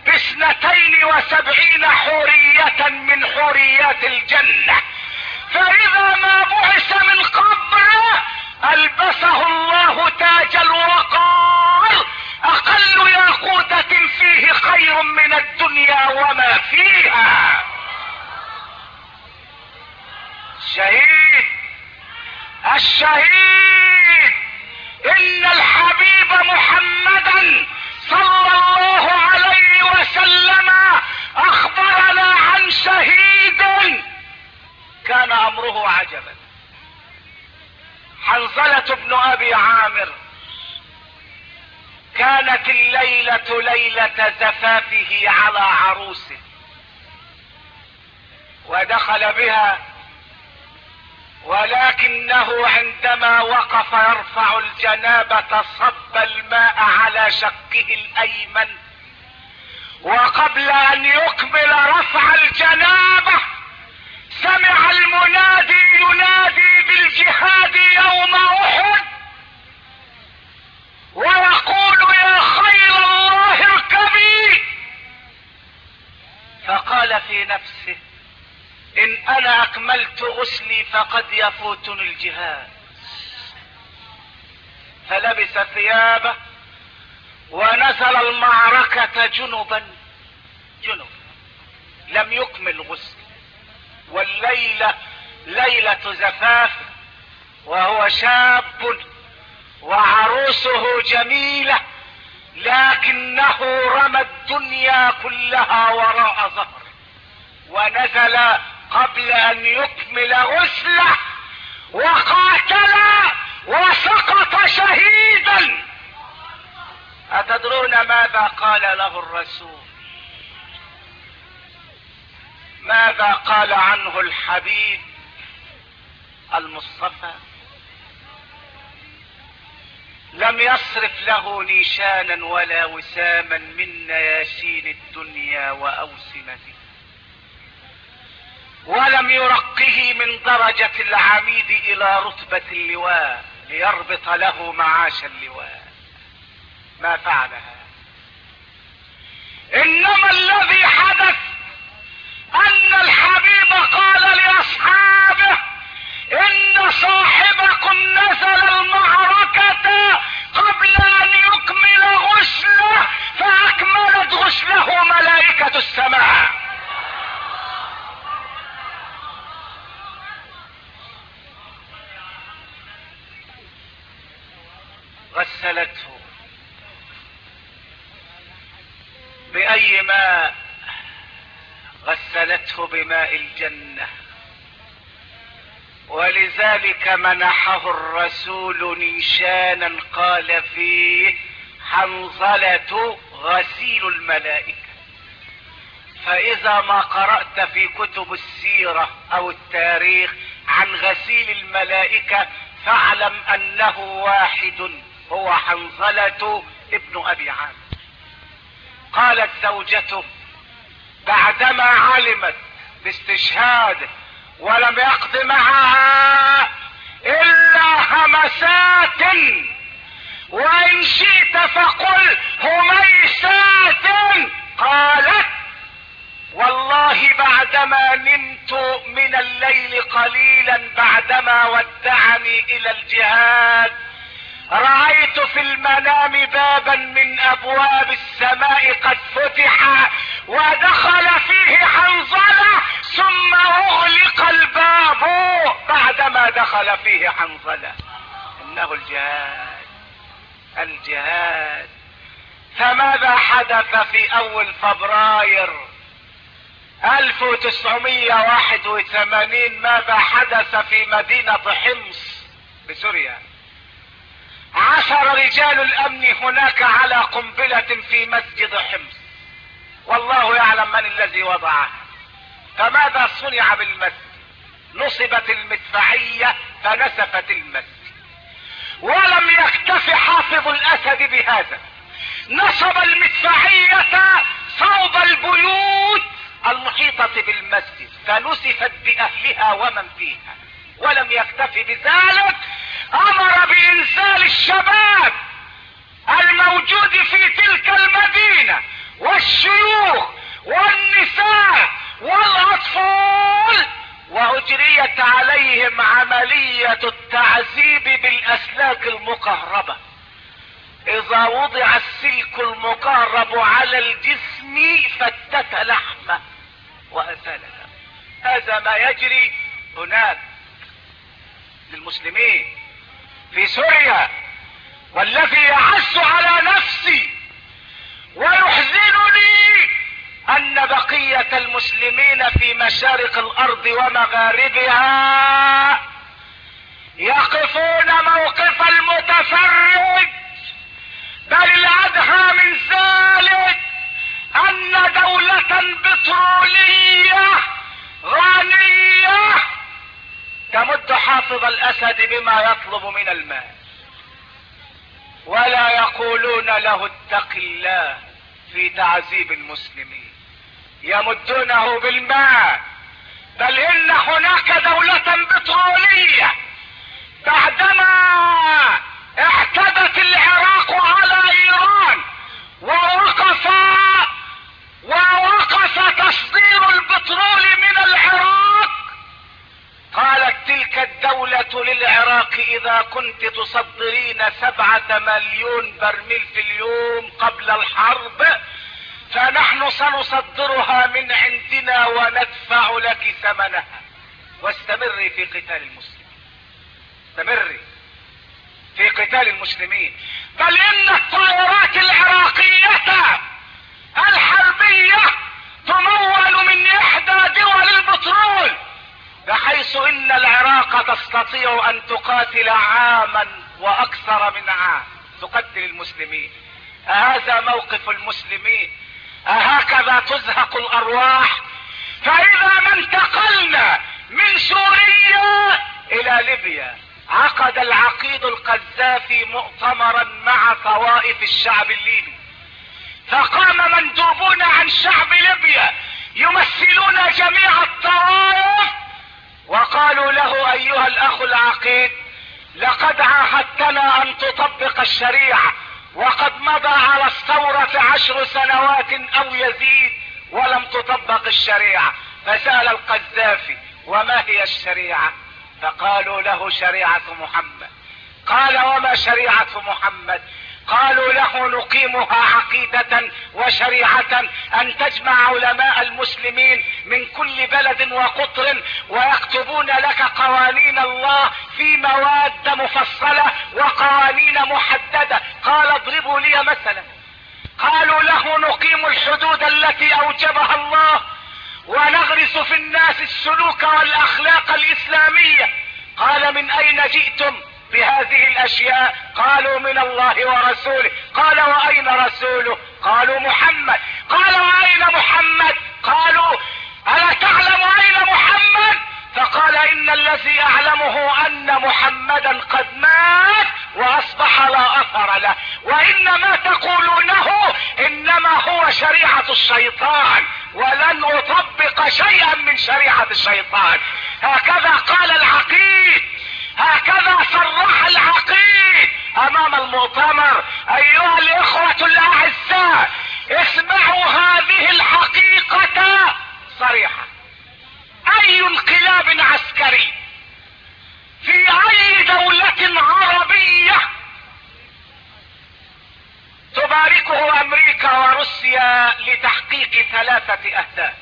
ب72 حورية من حوريات الجنة. فاذا ما بعث من قبره البسه الله تاج الوقار، اقل ياقوتة فيه خير من الدنيا وما فيها. الشهيد ان الحبيب محمدا صلى الله عليه وسلم اخبرنا عن شهيد كان امره عجبا. حنظلة بن ابي عامر، كانت الليلة ليلة زفافه على عروسه، ودخل بها، ولكنه عندما وقف يرفع الجنابة صب الماء على شقه الايمن، وقبل ان يكمل رفع الجنابة سمع المنادي ينادي بالجهاد يوم احد ويقول: يا خيل الله اركبي. فقال في نفسه: ان انا اكملت غسلي فقد يفوتني الجهاد. فلبس ثيابه ونزل المعركة جنبا لم يكمل غسل، والليلة ليلة زفاف، وهو شاب وعروسه جميلة، لكنه رمى الدنيا كلها وراء ظهره ونزل قبل ان يكمل غسله وقاتل وسقط شهيدا. أتدرون ماذا قال له الرسول؟ ماذا قال عنه الحبيب المصطفى؟ لم يصرف له نيشانا ولا وساما من نياشين الدنيا وأوسمته، ولم يرقه من درجة العميد إلى رتبة اللواء ليربط له معاش اللواء. ما فعلها. إنما الذي حدث أن الحبيب قال لأصحابه: إن صاحبكم نزل المعركة قبل أن يكمل غسله، فأكملت غسله ملائكة السماء. غسلته بأي ماء؟ غسلته بماء الجنة. ولذلك منحه الرسول نيشانا قال فيه: حنظلة غسيل الملائكة. فإذا ما قرأت في كتب السيرة أو التاريخ عن غسيل الملائكة فاعلم أنه واحد، هو حنظلة ابن أبي عامر. قالت زوجته بعدما علمت باستشهاده ولم يقض معها إلا همسات، وإن شئت فقل هميسات، قالت: والله بعدما نمت من الليل قليلا بعدما ودعني إلى الجهاد رأيت في المنام بابا من أبواب السماء قد فتح ودخل فيه حنظلة ثم أغلق الباب بعدما دخل فيه حنظلة. إنه الجهاد. فماذا حدث في أول فبراير 1981؟ ماذا حدث في مدينة حمص بسوريا؟ عثر رجال الامن هناك على قنبلة في مسجد حمص، والله يعلم من الذي وضعها. فماذا صنع بالمسجد؟ نصبت المدفعية فنسفت المسجد. ولم يكتف حافظ الاسد بهذا، نصب المدفعية صوب البيوت المحيطة بالمسجد فنسفت باهلها ومن فيها. ولم يكتف بذلك، امر بانزال الشباب الموجود في تلك المدينة والشيوخ والنساء والاطفال، واجريت عليهم عملية التعذيب بالاسلاك المكهربة. اذا وضع السلك المكهرب على الجسم فتت لحمه وازالها. هذا ما يجري هناك للمسلمين في سوريا. والذي يعز على نفسي ويحزنني ان بقية المسلمين في مشارق الارض ومغاربها يقفون موقف المتفرج، بل الادهى من ذلك ان دولة بترولية غنية تمد حافظ الاسد بما يطلب من المال، ولا يقولون له اتق الله في تعذيب المسلمين، يمدونه بالمال. بل ان هناك دولة بترولية بعدما اعتدت العراق على ايران ووقف تصدير البترول من العراق، قالت تلك الدولة للعراق: اذا كنت تصدرين 7 مليون برميل في اليوم قبل الحرب فنحن سنصدرها من عندنا وندفع لك ثمنها، واستمري في قتال المسلمين، استمري في قتال قتال المسلمين، بل ان الطائرات العراقية الحربية تمول من احدى دول البترول، بحيث ان العراق تستطيع ان تقاتل عاما واكثر من عام تقتل المسلمين. أهذا موقف المسلمين؟ أهكذا تزهق الارواح؟ فاذا ما انتقلنا من سوريا الى ليبيا، عقد العقيد القذافي مؤتمرا مع طوائف الشعب الليبي، فقام مندوبون عن شعب ليبيا يمثلون جميع الطوائف وقالوا له: ايها الاخ العقيد، لقد عاهدتنا ان تطبق الشريعة، وقد مضى على الثورة 10 سنوات او يزيد ولم تطبق الشريعة. فسأل القذافي: وما هي الشريعة؟ فقالوا له: شريعة محمد. قال: وما شريعة محمد؟ قالوا له: نقيمها عقيدة وشريعة ان تجمع علماء المسلمين من كل بلد وقطر ويكتبون لك قوانين الله في مواد مفصلة وقوانين محددة. قال: اضربوا لي مثلا. قالوا له: نقيم الحدود التي اوجبها الله ونغرس في الناس السلوك والاخلاق الاسلامية. قال: من اين جئتم بهذه الاشياء؟ قالوا: من الله ورسوله. قال: واين رسوله؟ قالوا: محمد. قال: واين محمد؟ قالوا: الا تعلم اين محمد؟ فقال: ان الذي اعلمه ان محمدا قد مات واصبح لا اثر له، وان ما تقولونه انما هو شريعة الشيطان، ولن اطبق شيئا من شريعة الشيطان. هكذا قال العقيد، هكذا صرح العقيد امام المؤتمر. ايها الاخوة الاعزاء، اسمعوا هذه الحقيقة صريحة. اي انقلاب عسكري في اي دولة عربية تباركه امريكا وروسيا لتحقيق 3 اهداف.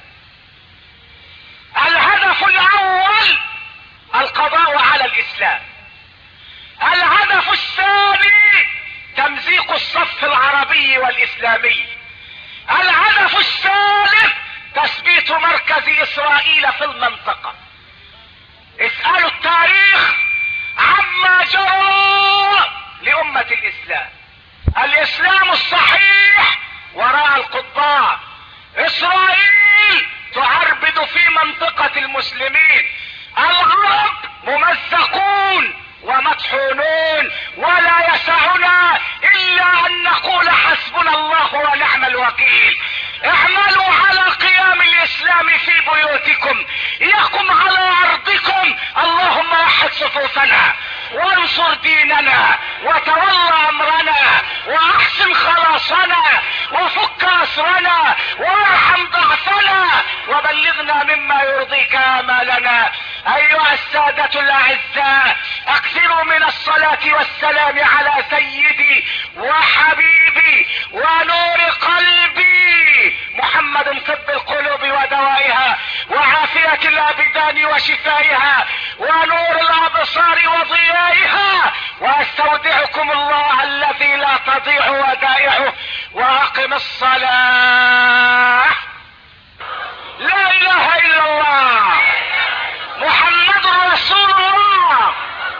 الهدف الاول القضاء على الاسلام. الهدف الثاني تمزيق الصف العربي والاسلامي. الهدف الثالث تثبيت مركز اسرائيل في المنطقة. اسألوا التاريخ عما جرى لأمة الإسلام. الإسلام الصحيح وراء القضاء، إسرائيل تعربد في منطقة المسلمين، العرب ممزقون ومطحونون، ولا يسعنا إلا أن نقول حسبنا الله ونعم الوكيل. اعملوا على قيام الإسلام في بيوتكم، يقم على أرضكم. اللهم وحد صفوفنا وانصر ديننا وتولى أمرنا وأحسن خلاصنا وفك أسرنا وارحم ضعفنا وبلغنا مما يرضيك آمالنا. أيها السادة الأعزاء، أكثروا من الصلاة والسلام على سيدي وحبيبي ونور قلبي محمد، طب القلوب ودوائها وعافية الأبدان وشفائها ونور الأبصار وضيائها. وأستودعكم الله الذي لا تضيع ودائعه، وأقم الصلاة. لا إله إلا الله محمد رسول الله.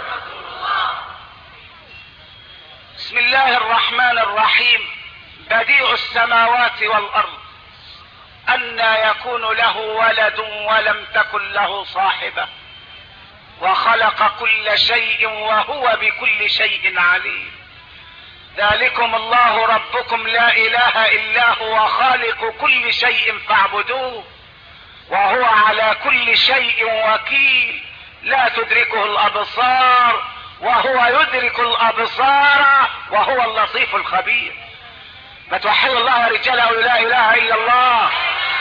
بسم الله الرحمن الرحيم. بديع السماوات والأرض، أنى يكون له ولد ولم تكن له صاحبة، وخلق كل شيء وهو بكل شيء عليم. ذلكم الله ربكم لا إله إلا هو خالق كل شيء فاعبدوه، وهو على كل شيء وكيل. لا تدركه الأبصار وهو يدرك الأبصار وهو اللطيف الخبير. فتوحدوا الله يا رجال، أو لا إله إلا الله.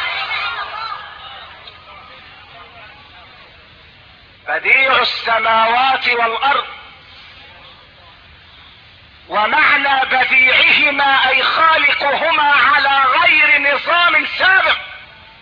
بديع السماوات والأرض، ومعنى بديعهما أي خالقهما على غير نظام سابق.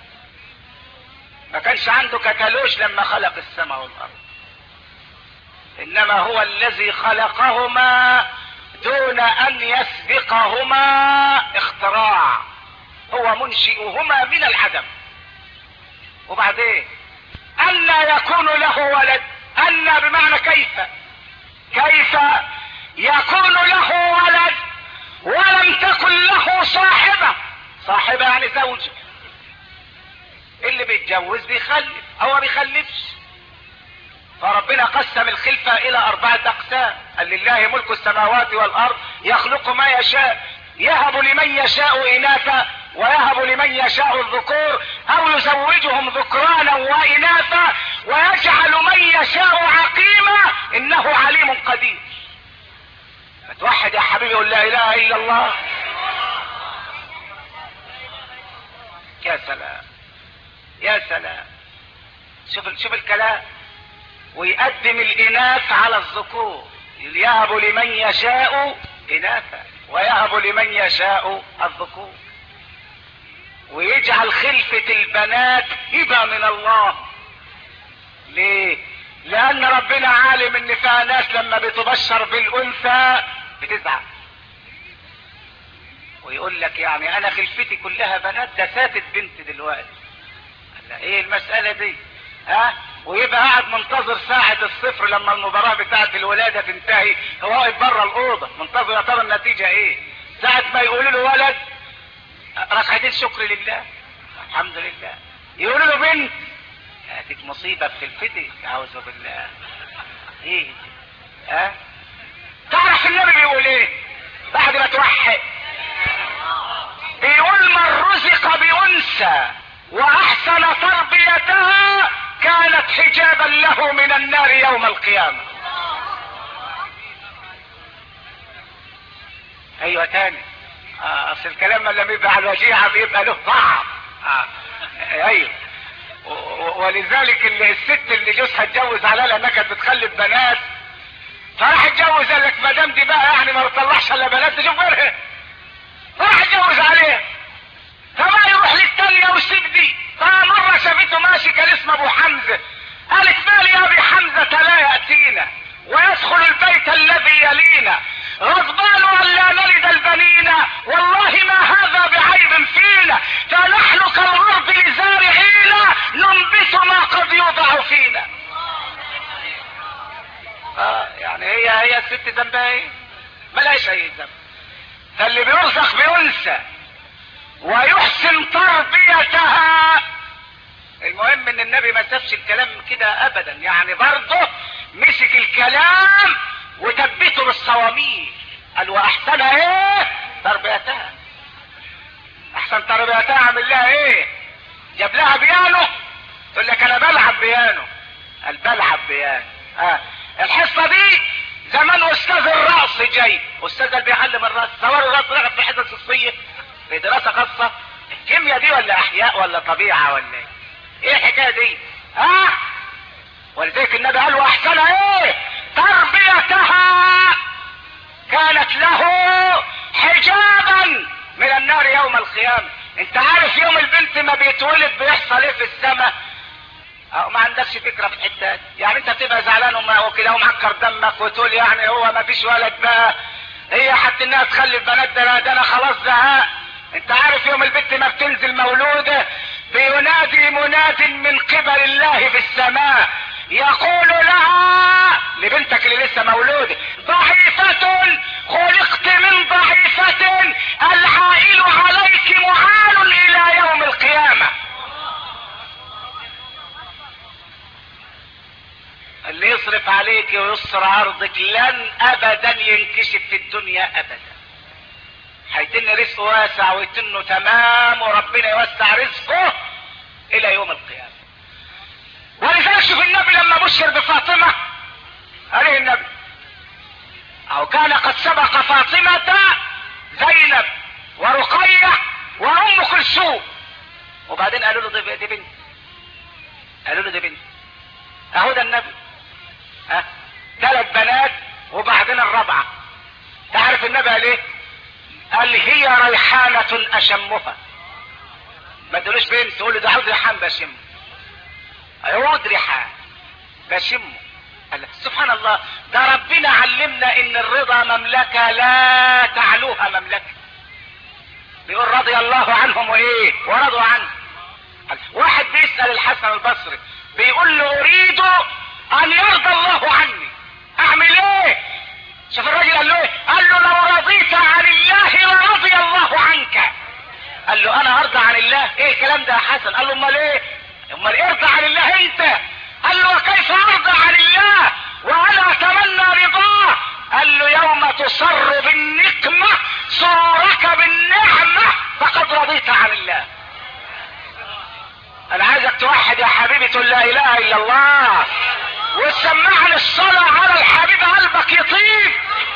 ما كانش عنده كتالوج لما خلق السماء والأرض. انما هو الذي خلقهما دون ان يسبقهما اختراع. هو منشئهما من العدم. وبعدين أن يكون له ولد، أن بمعنى كيف يكون له ولد ولم تكن له صاحبة يعني زوجة. اللي بيتجوز بيخلف او ما بيخلفش. فربنا قسم الخلفة الى 4 اقسام. قال لله ملك السماوات والارض يخلق ما يشاء، يهب لمن يشاء اناثا ويهب لمن يشاء الذكور او يزوجهم ذكرانا واناثا ويجعل من يشاء عقيما انه عليم قدير. فتوحد يا حبيبي قل لا اله الا الله. يا سلام يا سلام. شوف الكلام. ويقدم الاناث على الذكور، يهب لمن يشاء اناثا ويهب لمن يشاء الذكور، ويجعل خلفة البنات هبة من الله. ليه؟ لان ربنا عالم ان فيها ناس لما بتبشر بالانثى بتزعل ويقول لك يعني انا خلفتي كلها بنات، ده فاتت بنت دلوقتي. قال ايه المسألة دي؟ ويبقى قاعد منتظر ساعة الصفر لما المباراة بتاعة الولادة تنتهي، هو واقف بره الأوضة منتظر يا ترى النتيجة ايه. ساعة ما يقولوا له ولد ركعتين شكر لله الحمد لله، يقولوا له بنت هاتك مصيبة في خلفتك اعوذ بالله. ايه تعرف النبي بيقول ايه بعد ما توحد؟ بيقول من رزق بأنثى واحسن تربيتها كانت حجابا له من النار يوم القيامة. ايوه تاني. اصل الكلام لما بيبقى على الوجيعة بيبقى له طعم. ايوه. ولذلك الست اللي جوزها اتجوز عليها لانها كانت بتخلف بنات، فراح اتجوز قال لك ما دام دي بقى يعني ما بتطلعش الا بنات تشوف غيرها، فراح اتجوز عليها. فما يروح للتانية ويسيب دي. فمرة شافته ماشي كان اسمه ابو حمزة، قالت مالي يا ابي حمزة لا يأتينا ويدخل البيت الذي يلينا غضبان ان لا نلد البنين والله ما هذا بعيب فينا فنحن كالارض لزارعين ننبت ما قد يوضع فينا. يعني هي الست ذنبها ايه؟ ملهاش اي ذنب. فاللي بيرزق بأنثى ويحسن تربيتها، المهم ان النبي ما سابش الكلام كده ابدا، يعني برضه مسك الكلام وثبته بالصواميل. قال واحسن ايه تربيتها. احسن تربيتها عمل لها ايه؟ جاب لها بيانو. تقول لك انا بلعب بيانو. قال بلعب بيانو. الحصه دي زمان استاذ الرقص جاي، استاذ اللي بيعلم الرقص صوروا الرقص رقص في حصص الصيف في دراسه خاصه. الكيمياء دي ولا احياء ولا طبيعه ولا ايه؟ ايه الحكايه دي؟ ولذلك النبي قال واحسن ايه تربيتها كانت له حجابا من النار يوم القيامه. انت عارف يوم البنت ما بيتولد بيحصل ايه في السماء؟ ما عندكش فكره في الحته دي. يعني انت بتبقى زعلان وكده ومعكر دمك وتقول يعني هو ما فيش ولد بقى، هي حتى انها تخلف بنات ده انا خلاص زهقت. انت عارف يوم البنت ما بتنزل مولوده بينادي مناد من قبل الله في السماء يقول لها لبنتك اللي لسه مولوده ضعيفة خلقت من ضعيفة العائل عليك معال الى يوم القيامة. اللي يصرف عليك ويسر عرضك لن ابدا ينكشف في الدنيا ابدا. هيتن رزقه واسع ويتنه تمام وربنا يوسع رزقه الى يوم القيامة. ولذلك شوف النبي لما بشر بفاطمة عليه النبي او كان قد سبق فاطمة زينب ورقية وام كلثوم، وبعدين قالوا له دي بنت، قالوا له دي بنت اهو ده النبي 3 بنات وبعدين الرابعة. تعرف النبي قال ايه؟ قال هي ريحانة اشمها. ما تقولوش بنت، تقول له ده عود ريحان بشمه. عود ريحان بشمه. سبحان الله، ده ربنا علمنا ان الرضا مملكة لا تعلوها مملكة. بيقول رضي الله عنهم وايه ورضوا عنه. واحد بيسأل الحسن البصري بيقول له اريد ان يرضى الله عني، اعمل ايه؟ شوف الراجل قال له ايه؟ قال له لو رضيت عن الله لرضي الله عنك. قال له انا ارضى عن الله؟ ايه الكلام ده يا حسن؟ قال له امال ايه؟ امال ارضى عن الله انت. قال له وكيف ارضى عن الله وانا اتمنى رضاه؟ قال له يوم تصر بالنقمة سرورك بالنعمة فقد رضيت عن الله. انا عايزك توحد يا حبيبي، تقول لا اله الا الله وتسمعني الصلاة على الحبيب، قلبك يطيب.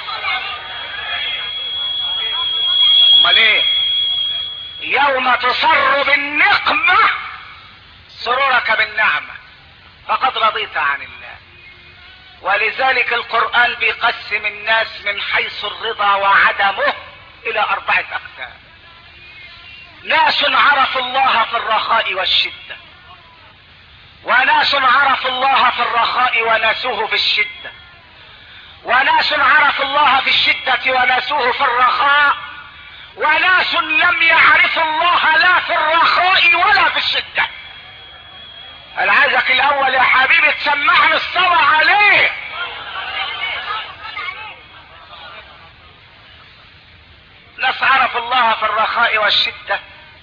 امال ايه؟ يوم تصر بالنقمة سرورك بالنعمة فقد رضيت عن الله. ولذلك القرآن بيقسم الناس من حيث الرضا وعدمه الى 4 اقسام. ناس عرفوا الله في الرخاء والشدة، وناس عرفوا الله في الرخاء وناسوه في الشدة، وناس عرفوا الله في الشدة وناسوه في الرخاء، وناس لم يعرفوا الله لا في الرخاء ولا في الشدة. انا عايزك الاول يا حبيبي تسمعني الصلاة عليه. ناس عرفوا الله في الرخاء والشدة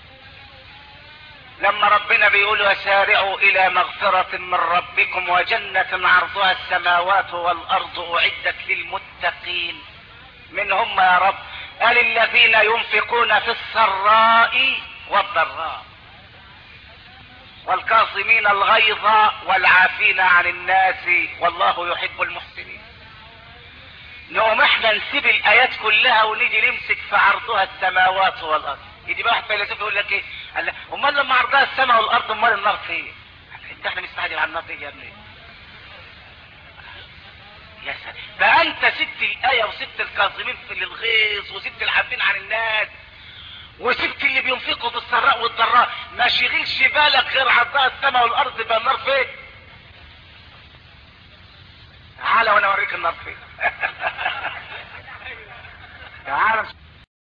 لما ربنا بيقول وسارعوا الى مغفرة من ربكم وجنة عرضها السماوات والارض اعدت للمتقين. من هم يا رب؟ قال الذين ينفقون في السراء والضراء والكاظمين الغيظ والعافين عن الناس والله يحب المحسنين. نقوم احنا نسيب الايات كلها ونيجي نمسك في عرضها السماوات والارض. يجي بقى واحد فيلسوف يقول لك ايه؟ قال امال لما عرضها السماء والارض امال النار فين؟ انت احنا مستعجل على النار دي يا ابني؟ يا سلام، بقى انت سبت الايه وسبت الكاظمين في الغيظ وسبت العافين عن الناس وسبت اللي بينفقوا في السراء والضراء، ما شغلش بالك غير عرضها السماء والارض بقى النار فين؟ تعالى وانا اوريك النار فين. تعالى.